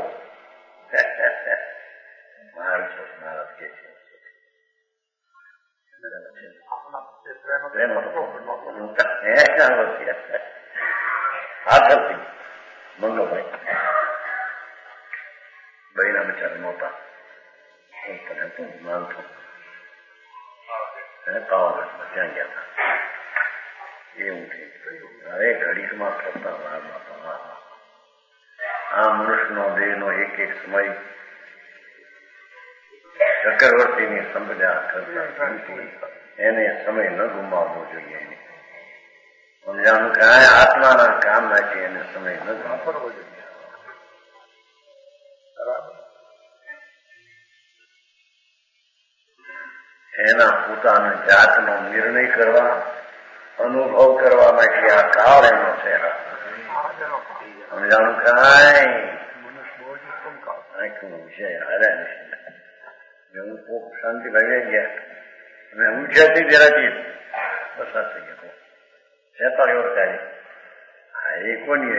મહારાજ કે છે આગળથી મંગળભાઈ બહેના બિચારા નહોતા માનતો પાવાગઢમાં ત્યાં ગયા હતા. એવું થઈ હવે ઘડીકમાં થતા આ મનુષ્યનો દેહનો એક એક સમય ચક્રવર્તીની સમજા કરતા એને સમય ન ગુમાવવો જોઈએ. સમજાનું કાંઈ આત્માના કામ માટે એને સમય ન ગુમાવવો જોઈએ. એના પોતાના જાતનો નિર્ણય કરવા અનુભવ કરવા માટે આ કાળ એનો છે. સમજાનું કાંઈ આખું વિષય હાર્યા હું ખૂબ શાંતિ લાગી ગયા અને ઊંચાથી જરાથી પસાર થઈ ગયો. 46 વર્ષ આવી એ કોની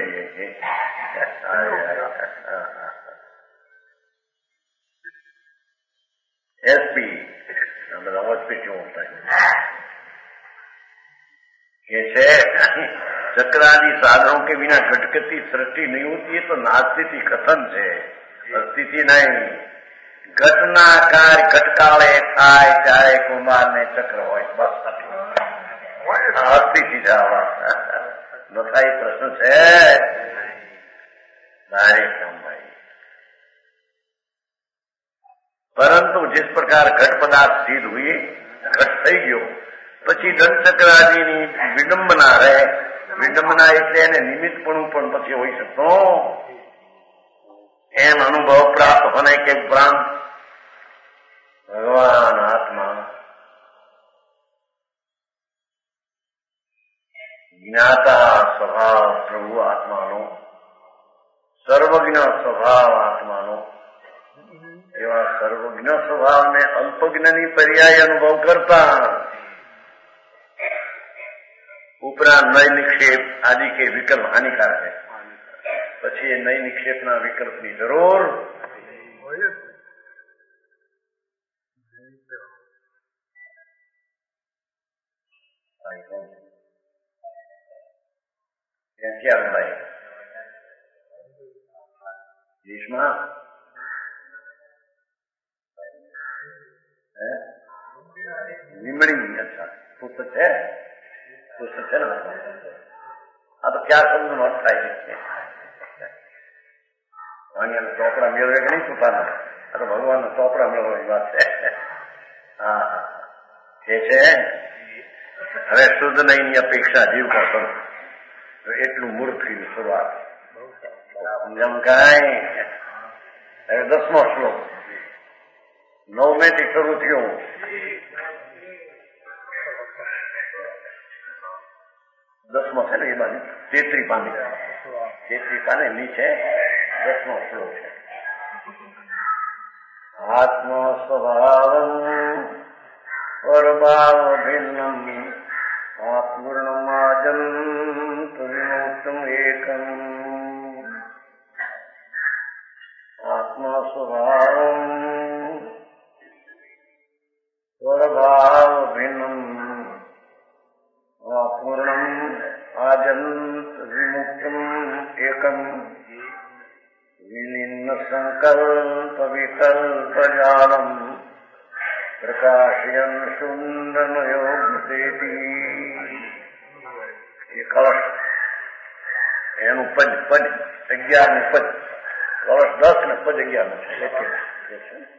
એસપી બધા હોસ્પિટલ કે છે चक्रादि साधनों के बिना घटकती सृष्टि नहीं होती है तो नास्तिति कथन है, स्थिति नहीं। घटना कार्य घटकाले थाय चाहे कुमार ने चक्र हो बस स्थिति जावा न था प्रश्न है सारे काम भाई। परंतु जिस प्रकार घट पदार्थ सिद्ध हुई घट थई गयो પછી દંતચક્રાદિની વિડંબના રહે, વિડંબના એટલે એને નિમિત્તપણું પણ પછી હોઈ શકતો એમ અનુભવ પ્રાપ્ત હોને કે ઉપરાંત ભગવાન આત્મા જ્ઞાતા સ્વભાવ પ્રભુ આત્માનો સર્વજ્ઞ સ્વભાવ આત્માનો એવા સર્વજ્ઞ સ્વભાવને અલ્પજ્ઞની પર્યાય અનુભવ કરતા ઉપરાંત નય નિક્ષેપ આદि के विकल्प हानिकारक है। પછી એ નય નિક્ષેપના વિકલ્પની જરૂર ક્યાં ભાઈ દેશમાં લીમડી अच्छा पुस्तक है पुस्तक है ना। हाँ तो क्या समझ में अर्थ થાય છે અહીંયા ચોપડા મેળવે કે નહીં પોતાના તો ભગવાનના ચોપડા મેળવવાની વાત છે। હા એ છે હવે શુદ્ધ નહીની અપેક્ષા જીવ કરતો એટલું મૂર્ખની શરૂઆત જેમ કાંઈ હવે 10મો શ્લોક 9મેથી શરૂ થયો 10મો છે ને એ બાજુ 33 પાને નીચે 10મો શ્લોક છે। આત્મ સ્વભાવમ પરભાવ ભિન્નમ પૂર્ણમાજંત વિમુક્તમ એકમ આત્મ સ્વભાવમ પરભાવ ભિન્નમ पूर्णम आजंत विमुक्तम एकम विलीन संकल्प विकल्प जालम प्रकाशयन शून्यमयोगेति। ये कलश एनु पद 11 ने पद कलश 10 ने पद 11 છે।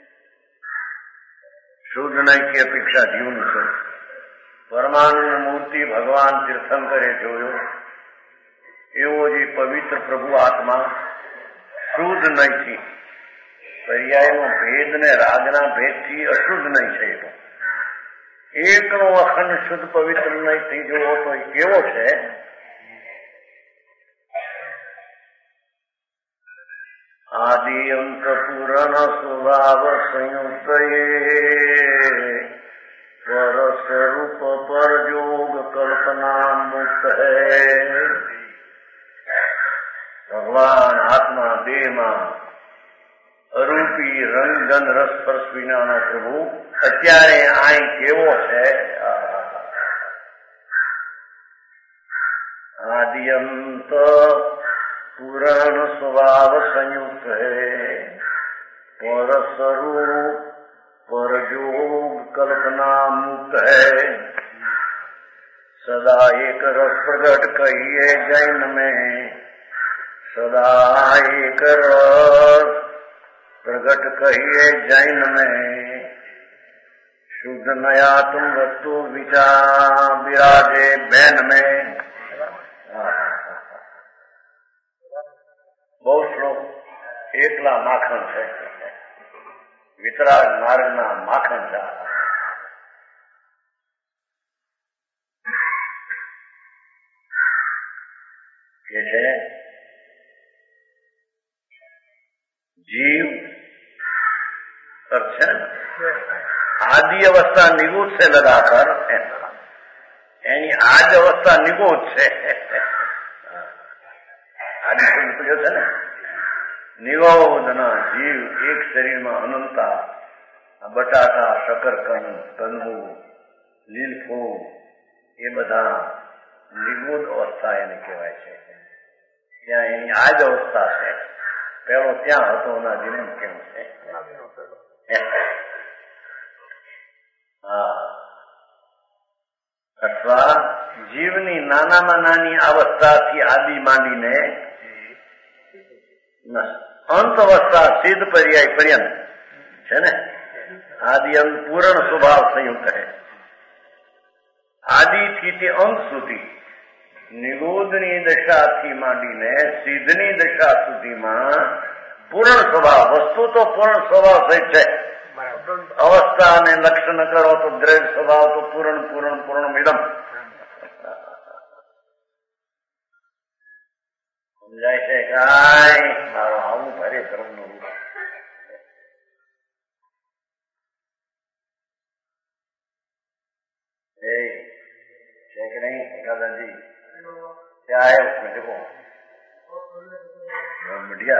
શુદ્ધ નહીં की अपेक्षा जीवन છે। પરમાનંદ મૂર્તિ ભગવાન તીર્થંકરે જોયો એવો જે પવિત્ર પ્રભુ આત્મા શુદ્ધ નહીંથી પર્યાયનો ભેદ ને રાગના ભેદથી અશુદ્ધ નહીં છે। તો એકનો અખંડ શુદ્ધ પવિત્ર નહીંથી જોવો તો કેવો છે? આદિ અંત પૂરણ સ્વભાવ સંયુક્ત पर स्वरूप पर योग कल्पना मुक्त है। भगवान आत्मा देह में अरूपी रंग गंध रस स्पर्श विनानो प्रभु अत्यारे आई केवो है। आदि अंत पूर्ण स्वभाव संयुक्त है पर स्वरूप पर योग कल्पना मुक्त है। सदा एक रस प्रकट कहिए जैन में सदा एक रस प्रकट कहिए जैन में शुद्ध नया तुम वस्तु विचार विराजे बैन में। बहुत श्लोक एकला माखन है वितराग मार्गना माखन था। ये है जीव अर्थ आदि अवस्था निगूढ़ से लगाकर यानी आज अवस्था निगूढ़ से आदि जो है ना નિગોદના જીવ એક શરીરમાં અનંતા બટાકા શકરકંદ કંદમૂળ લીલફૂલ એ બધા નિગૂઢ અવસ્થા એને કહેવાય છે. ત્યાં એની આ જ અવસ્થા છે. પેલો ત્યાં હતો ના જીવન કેવું છે. અથવા જીવની નાનામાં નાની અવસ્થાથી આદિ માંડીને અંત અવસ્થા સિદ્ધ પર્યાય પર્યંત છે ને આદિ અંત પૂર્ણ સ્વભાવ સંયુક્ત છે. આદિથી તે અંત સુધી નિરોધની દશાથી માંડીને સિદ્ધની દશા સુધીમાં પૂર્ણ સ્વભાવ વસ્તુ તો પૂર્ણ સ્વભાવ સહિત છે. અવસ્થા અને લક્ષણ કરો તો દ્રઢ સ્વભાવ તો પૂર્ણ પૂર્ણ પૂર્ણ મિદમ સમજાય છે. કાંઈ મારો આવું ભારે ધર્મનું રૂપ છે કે નહીં? દાદાજી क्या है उसमें देखो बढ़िया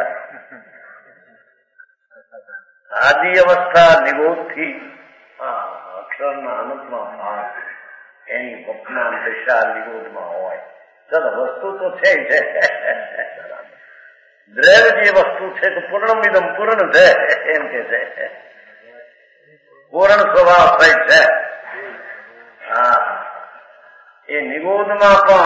आदि अवस्था निगोध थी अक्षर अनंतमा भाग एनी वर्तमान दशा निगोध में हो चलो वस्तु तो है द्रव्य जी वस्तु है तो पूर्णमिदम पूर्ण है एम के है पूर्ण स्वभाव सहित है. એ નિગોધમાં પણ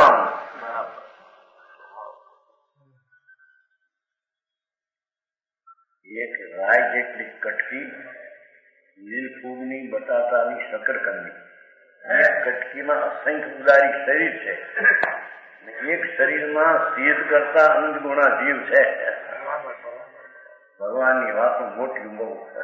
એક રાય જેટલી કટકી લીલ ફૂગની બટાટાની શકરકંદી એક કટકીમાં અસંખ્ય ઉદારી શરીર છે. એક શરીરમાં સિદ્ધ કરતા અનંત ગુણા જીવ છે. ભગવાનની વાતો મોટી બહુ છે.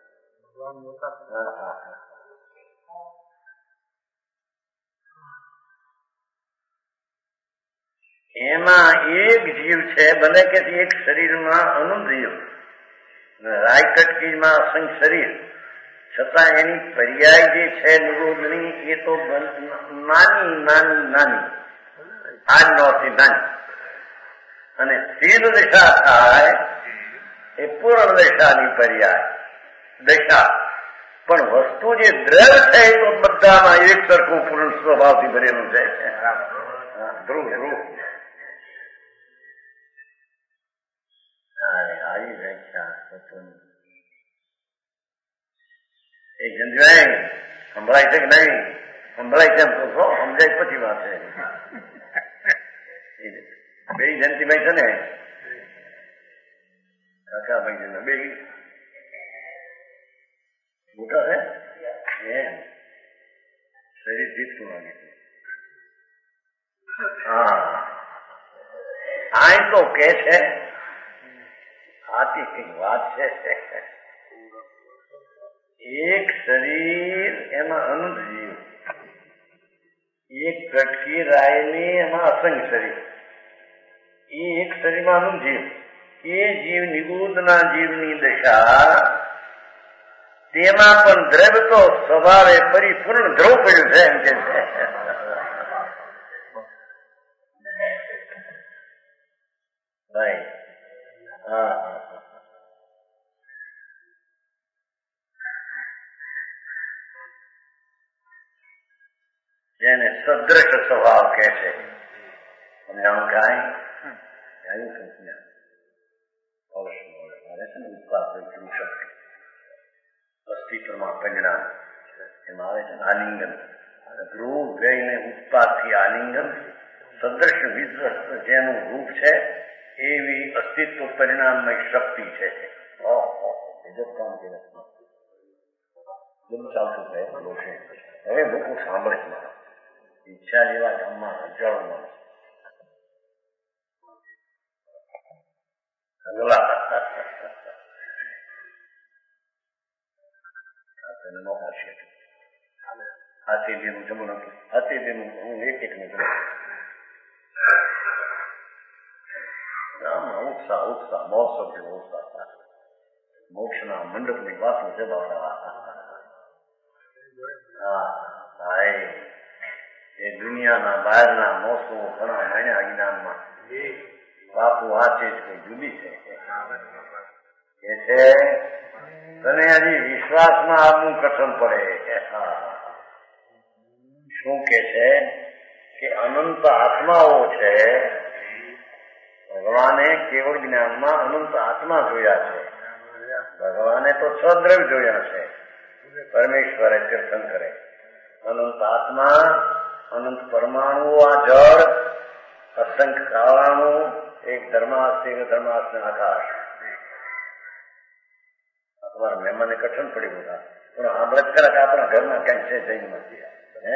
એમાં એક જીવ છે ભલે કે એક શરીરમાં અનંત જીવ રાયકટકીમાં અસંખ્ય શરીર છતાં એની પર્યાય જે છે નિરોધની એ તો નાની નાની નાની આજ નોથી નાની અને સિદ્ધ દશા થાય એ પૂર્ણ દશાની પર્યાય દશા. પણ વસ્તુ જે દ્રવ્ય છે એ તો બધામાં એક સરખું પૂર્ણ સ્વભાવથી ભરેલું છે. ધ્રુવ ધ્રુવ આવી વ્યાખ્યા એ જંજવાય સંભળાય છે કે નહીં? સંભળાય છે એમ તો સમજાય પછી વાત છે. બે જયંતિભાઈ છે ને કાકાભાઈ છે ને બે મોટા છે એમ શરીર જીતતું લાગે છે. હા આ તો કે છે આથી કઈ વાત છે. એક શરીર એમાં અનંત જીવ એક કટકી રાયની એમાં અસંખ્ય શરીર એ એક શરીરમાં અનંત જીવ એ જીવ નિગૂઢના જીવની દશા તેમાં પણ દ્રવ્ય તો સ્વભાવે પરિપૂર્ણ ધ્રુવ પડ્યું છે એમ કે છે. ભાઈ હા જેને સદ્રશ સ્વભાવ કહે છે. સમજાણું કાંઈ આવ્યું સંજ્ઞા છે ને ઉત્પાદ શક્તિ અસ્તિત્વમાં પરિણામ એમાં આવે છે આલિંગન ધ્રુવ વ્યયને ઉત્પાદથી આલિંગન સદ્રશ વિદ્રસ્ત જેનું રૂપ છે એવી અસ્તિત્વ પરિણામમય શક્તિ છે. ગજબ કામ કે બધું ચાલતું છે. હવે લોકો સાંભળે છે. ઈચ્છા જેવા ગામમાં હજારો માણસ હાથીબેનું જમણ હતું. હાથીબેનું હું એક ઉત્સાહ ઉત્સાહ મહોત્સવ જેવો ઉત્સાહ મોક્ષના મંડપની વાતો છે બાપા. હા એ દુનિયાના બહારના મોસો ઘણા માણ્યા જ્ઞાનમાં બાપુ આ ચીજ કોઈ જુદી છે કે છે તને હજી વિશ્વાસમાં આવવું કઠણ પડે. શું કે છે કે અનંત આત્માઓ છે. ભગવાને કેવળ જ્ઞાનમાં અનંત આત્મા જોયા છે. ભગવાને તો સદ્રવ્ય જોયા છે. પરમેશ્વરે તીર્થંકરે અનંત આત્મા, અનંત પરમાણુઓ, આ જળ, અસંખ્ય કાળાણુ, એક ધર્માસ્તે ધર્માસ્તે આકાશ. તમારા મહેમાનને કઠણ પડી બધા પણ આપણે કદાચ આપણા ઘરમાં ક્યાંક છે જૈનમાં હે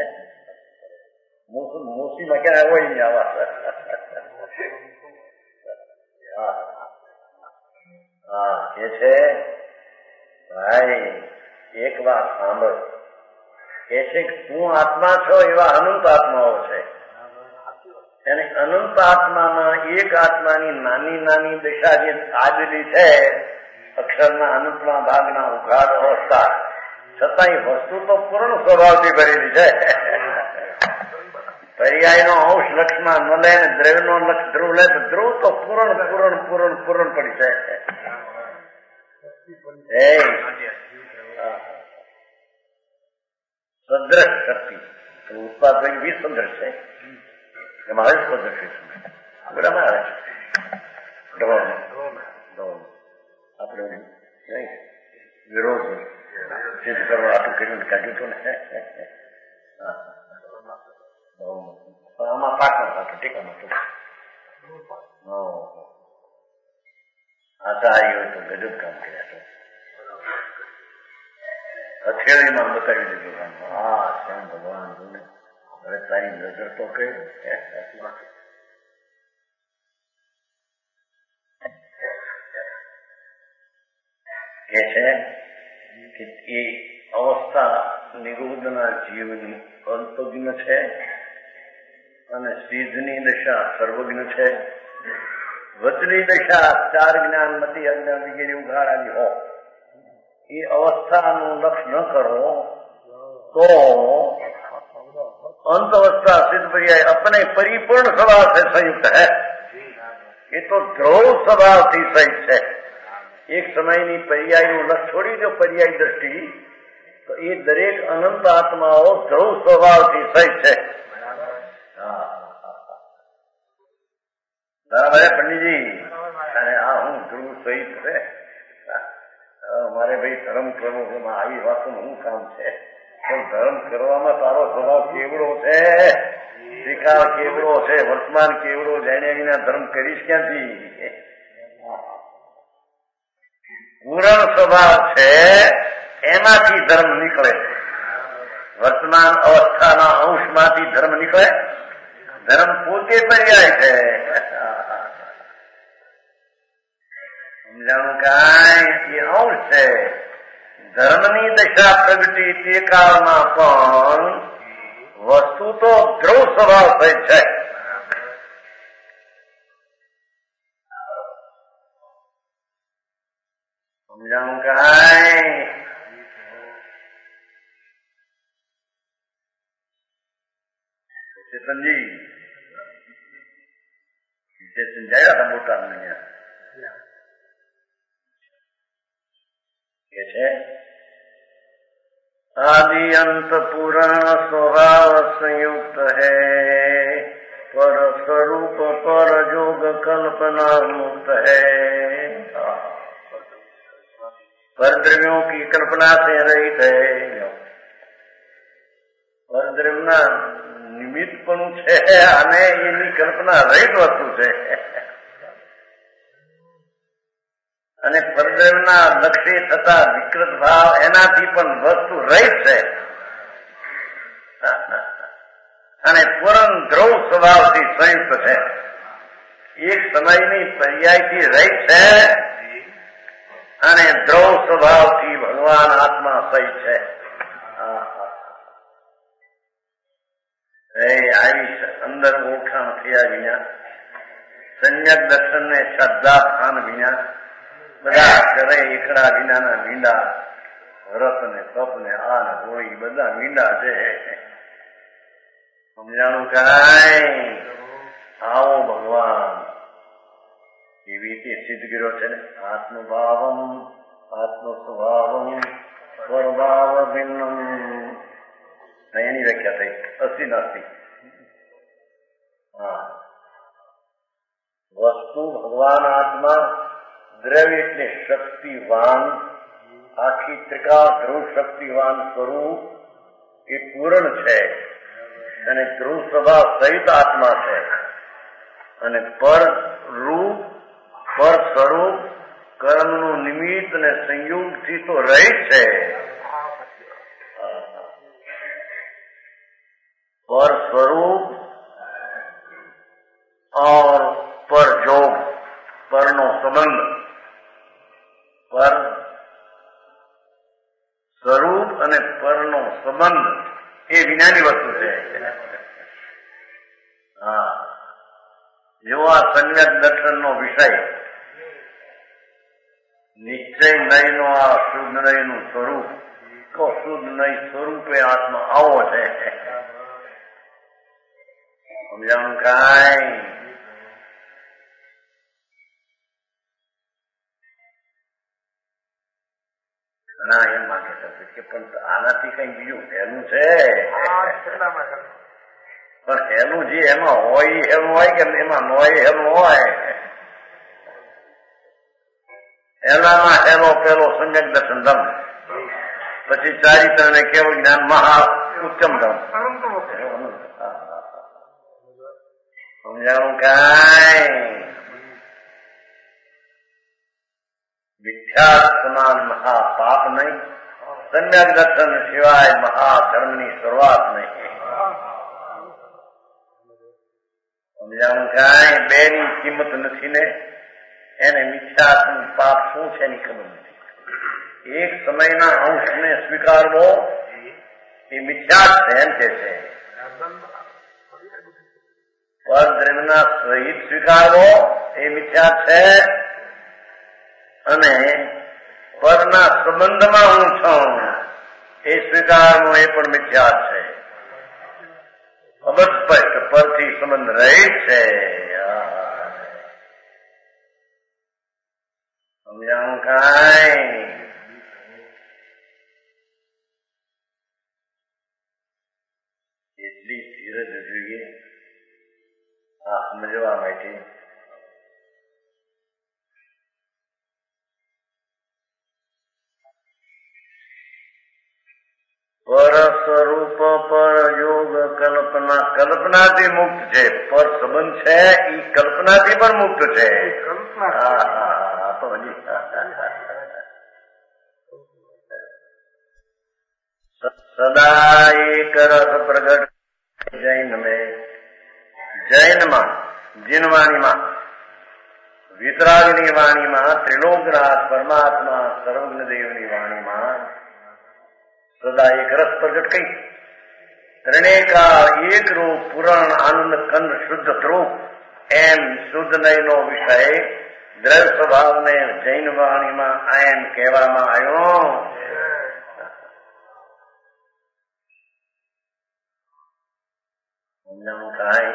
મોસીમાં ક્યાં હોય નહીં આવા. હા કે છે ભાઈ એક વાત સાંભળ. કે છે કે તું આત્મા છો એવા અનંત આત્માઓ છે. અને અનંત આત્મામાં એક આત્માની નાની નાની દિશા જે આવેલી છે અક્ષરના અનંતના ભાગના ઉઘાડ અવસ્થા, છતાં એ વસ્તુ તો પૂર્ણ સ્વભાવથી ભરેલી છે. પર્યાયનો અંશ લક્ષમાં ન લે ને દ્રવ્યનો લક્ષ ધ્રુવ લે તો ધ્રુવ તો પૂર્ણ પૂર્ણ પૂર્ણ પૂર્ણ પડી છે. સદ્રશ શક્તિ ઉત્પાદ વીસ સદ્રશ છે. એમાં આવે સદ્રશ બરાબર આવે આપણે વિરોધ સિદ્ધ કરવા આટલું કર્યું કાઢ્યું હતું ને. આમાં પાકમાં પાછું ટીકામાં હતું. આશા આવી હોય તો ગજબ કામ કર્યા તો હથેળીમાં બતાવી દીધું કામ. હા શ્યામ ભગવાન જોને હવે તારી નજર તો કઈ કે છે કે એ અવસ્થા નિરોધના જીવની અલ્પજ્ઞ છે અને સિદ્ધની દશા સર્વજ્ઞ છે. વચની દશા ચાર જ્ઞાનમતી અજ્ઞાન વગેરે ઉઘાડાની હો. એ અવસ્થાનું લક્ષ ન કરો તો अंत अवस्था सिद्ध पर्याय अपने परिपूर्ण स्वभाव से संयुक्त है. ये तो ध्रुव स्वभाव थी सहित है. एक समयनी पर्यायનું લક્ષ છોડી દો પર્યાય દ્રષ્ટિ તો એ દરેક અનંત આત્માઓ ધ્રુવ સ્વભાવથી સહિત છે. બરાબર પંડિતજી. અને આ હું ધ્રુવ સહિત છે. મારે ભાઈ ધર્મ કરવો છે. આવી વાતનું શું કામ છે? પણ ધર્મ કરવામાં તારો સ્વભાવ કેવડો છે, વિકાર કેવડો છે, વર્તમાન કેવડો, જાણ્યા વિના ધર્મ કરીશ ક્યાંથી? પૂરણ સ્વભાવ છે એમાંથી ધર્મ નીકળે. વર્તમાન અવસ્થાના અંશમાંથી ધર્મ નીકળે. ધર્મ પોતે પર્યાય છે. સમજાણું કાંઈ એ અંશ છે. ધર્મની દશા પ્રગટી તે કાળમાં પણ વસ્તુ તો ધ્રુવ સ્વભાવ થઈ છે. સમજાણું કાંઈ? ચેતનજી સમજાયા હતા મોટા કે છે आदि अंत पुराण स्वभाव संयुक्त है, पर स्वरूप पर जोग कल्पना मुक्त है. परद्रव्यों की कल्पना से रहित है. પરદ્રવ્યના નિમિત્તપણું છે અને એની કલ્પના રહિત વસ્તુ છે. અને પરદ્રવ્યના લક્ષ્ય થતા વિકૃત ભાવ એનાથી પણ વસ્તુ રહિત છે. અને પૂર્ણ ધ્રુવ સ્વભાવથી સંયુક્ત છે. એક સમયની પર્યાયથી રહિત છે અને ધ્રુવ સ્વભાવથી ભગવાન આત્મા સહિત છે. આવી અંદર ઓળખાણ થયા વિના, સંયક દર્શન ને શ્રદ્ધા સ્થાન વિના, બધા કરે એકડા વિનાના મીંડા, રત ને તપ ને આ ને હોળી બધા મીંડા છે. સમજાણું કાંઈ? આવો ભગવાન એવી રીતે સિદ્ધ કર્યો છે ને. આત્મભાવમ આત્મ સ્વભાવમ સ્વભાવ ભિન્નમ. એની વ્યાખ્યા થઈ અસી નાસ્તી. ભગવાન આત્મા દ્રવ્ય એટલે શક્તિવાન, આખી ત્રિકાળ ધ્રુવ શક્તિવાન સ્વરૂપ એ પૂર્ણ છે અને ધ્રુવ સ્વભાવ સહિત આત્મા છે અને પર રૂપ પર સ્વરૂપ કર્મનું નિમિત્ત અને સંયોગથી તો રહિત છે. पर स्वरूप और पर जोग, परनो संबंध, पर स्वरूप અને પરનો સંબંધ એ વિનાની વસ્તુ છે. હા, જો આ સમ્યક દર્શનનો વિષય નિશ્ચય નયનો આ શુદ્ધ નયનું સ્વરૂપ, તો શુદ્ધ નય સ્વરૂપે આત્મા આવો છે. સમજાણું કાંઈ? ઘણા એમ માટે થશે કે પણ આનાથી કઈ બીજું હેલું છે, પણ હેલું જે એમાં હોય હેલું હોય કે એમાં ન હોય હેલું હોય. હેલામાં હેલો પેલો સમ્યક દર્શન ધમ, પછી ચારિત્ર ને કેવળ જ્ઞાન મહા ઉત્તમ ધમ. સમજાણું કાંઈ? મિથ્યા સમાન મહાપાપ નહીં, સમ્યક દર્શન સિવાય મહાધર્મની શરૂઆત નહીં. સમજાણું કાંઈ? બે ની કિંમત નથી ને એને મિથ્યા પાપ શું છે એની ખબર નથી. એક સમયના અંશને સ્વીકારવો એ મિથ્યા છે એમ કે છે. પર દ્રવ્યના સહિત સ્વીકારવો એ મિથ્યા છે અને પરના સંબંધમાં હું છું એ સ્વીકારવો એ પણ મિથ્યા છે. અબસ્પષ્ટ પરથી સંબંધ રહિત છે. સમજાણું કાંઈ? એટલી ધીરજ જોઈએ આ સમજવા માટે. પર સ્વરૂપ પર યોગ કલ્પના, કલ્પનાથી મુક્ત છે. પર સંબંધ છે એ કલ્પનાથી પણ મુક્ત છે. સદા એક રસ પ્રગટ જૈન મેં, જૈનમાં જીનવાણીમાં વિતરાગની વાણીમાં ત્રિલોકનાથ પરમાત્મા સર્વજ્ઞદેવની વાણીમાં સદા એક રસ પ્રગટ કઈ ત્રણેકાળ એક રૂપ પુરાણ આનંદ કંદ શુદ્ધ ધ્રુવ એમ શુદ્ધ નયનો વિષય દ્રવ્ય સ્વભાવને જૈન વાણીમાં એમ કહેવામાં આવ્યો. કાંઈ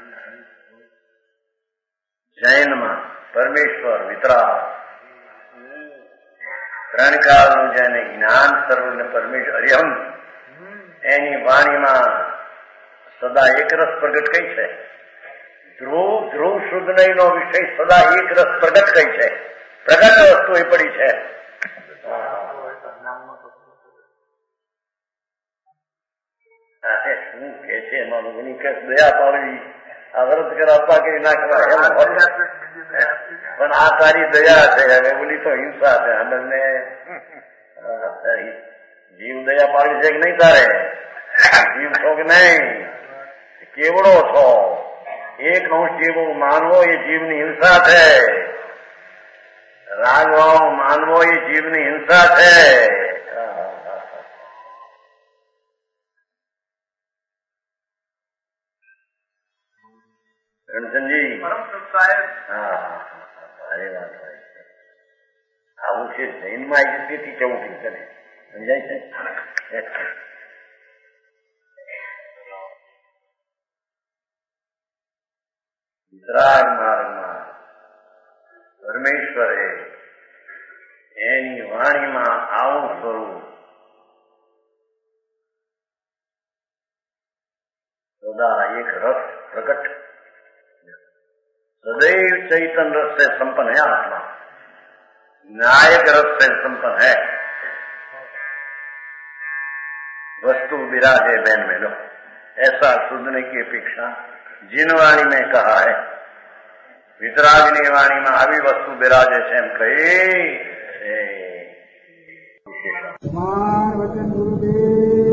જૈનમાં પરમેશ્વર વિતરાગ ત્રણ કાળનું જેને જ્ઞાન સર્વને પરમેશ્વર હરિહમ એની વાણીમાં સદા એક રસ પ્રગટ કઈ છે. ધ્રુવ ધ્રુવ શુદ્ધ નયનો વિષય સદા એક રસ પ્રગટ કઈ છે. પ્રગટ વસ્તુ એ પડી છે. શું કે છે એમાં લોકોની કે દયા પાડવી, આ વ્રત કરાવવા કે નાખવા પણ આ તારી દયા છે. હવે બોલી તો હિંસા છે. આનંદને જીવ દયા પાડી છે કે નહીં? તારે જીવ છો કે નહીં? કેવડો છો? એક અંશ જેવો માનવો એ જીવની હિંસા છે. રાગભાવ માનવો એ જીવની હિંસા છે. રણચંદજી સારી વાત હોય. આવું છે જૈનમાં આવી તેથી કેવું ઠીક કરે સમજાય છે. વિતરાગ માર્ગમાં પરમેશ્વરે એની વાણીમાં આવું સ્વરૂપ સદા એક રસ પ્રગટ सदैव चैतन्य रस से संपन्न है आत्मा, न्यायिक रस से संपन्न है। वस्तु विराजे बैन में लो, ऐसा सुनने की अपेक्षा जिन वाणी में कहा है, वितरागिनी वाणी में अभी वस्तु विराजे से हम कहे। वचन गुरुदेव।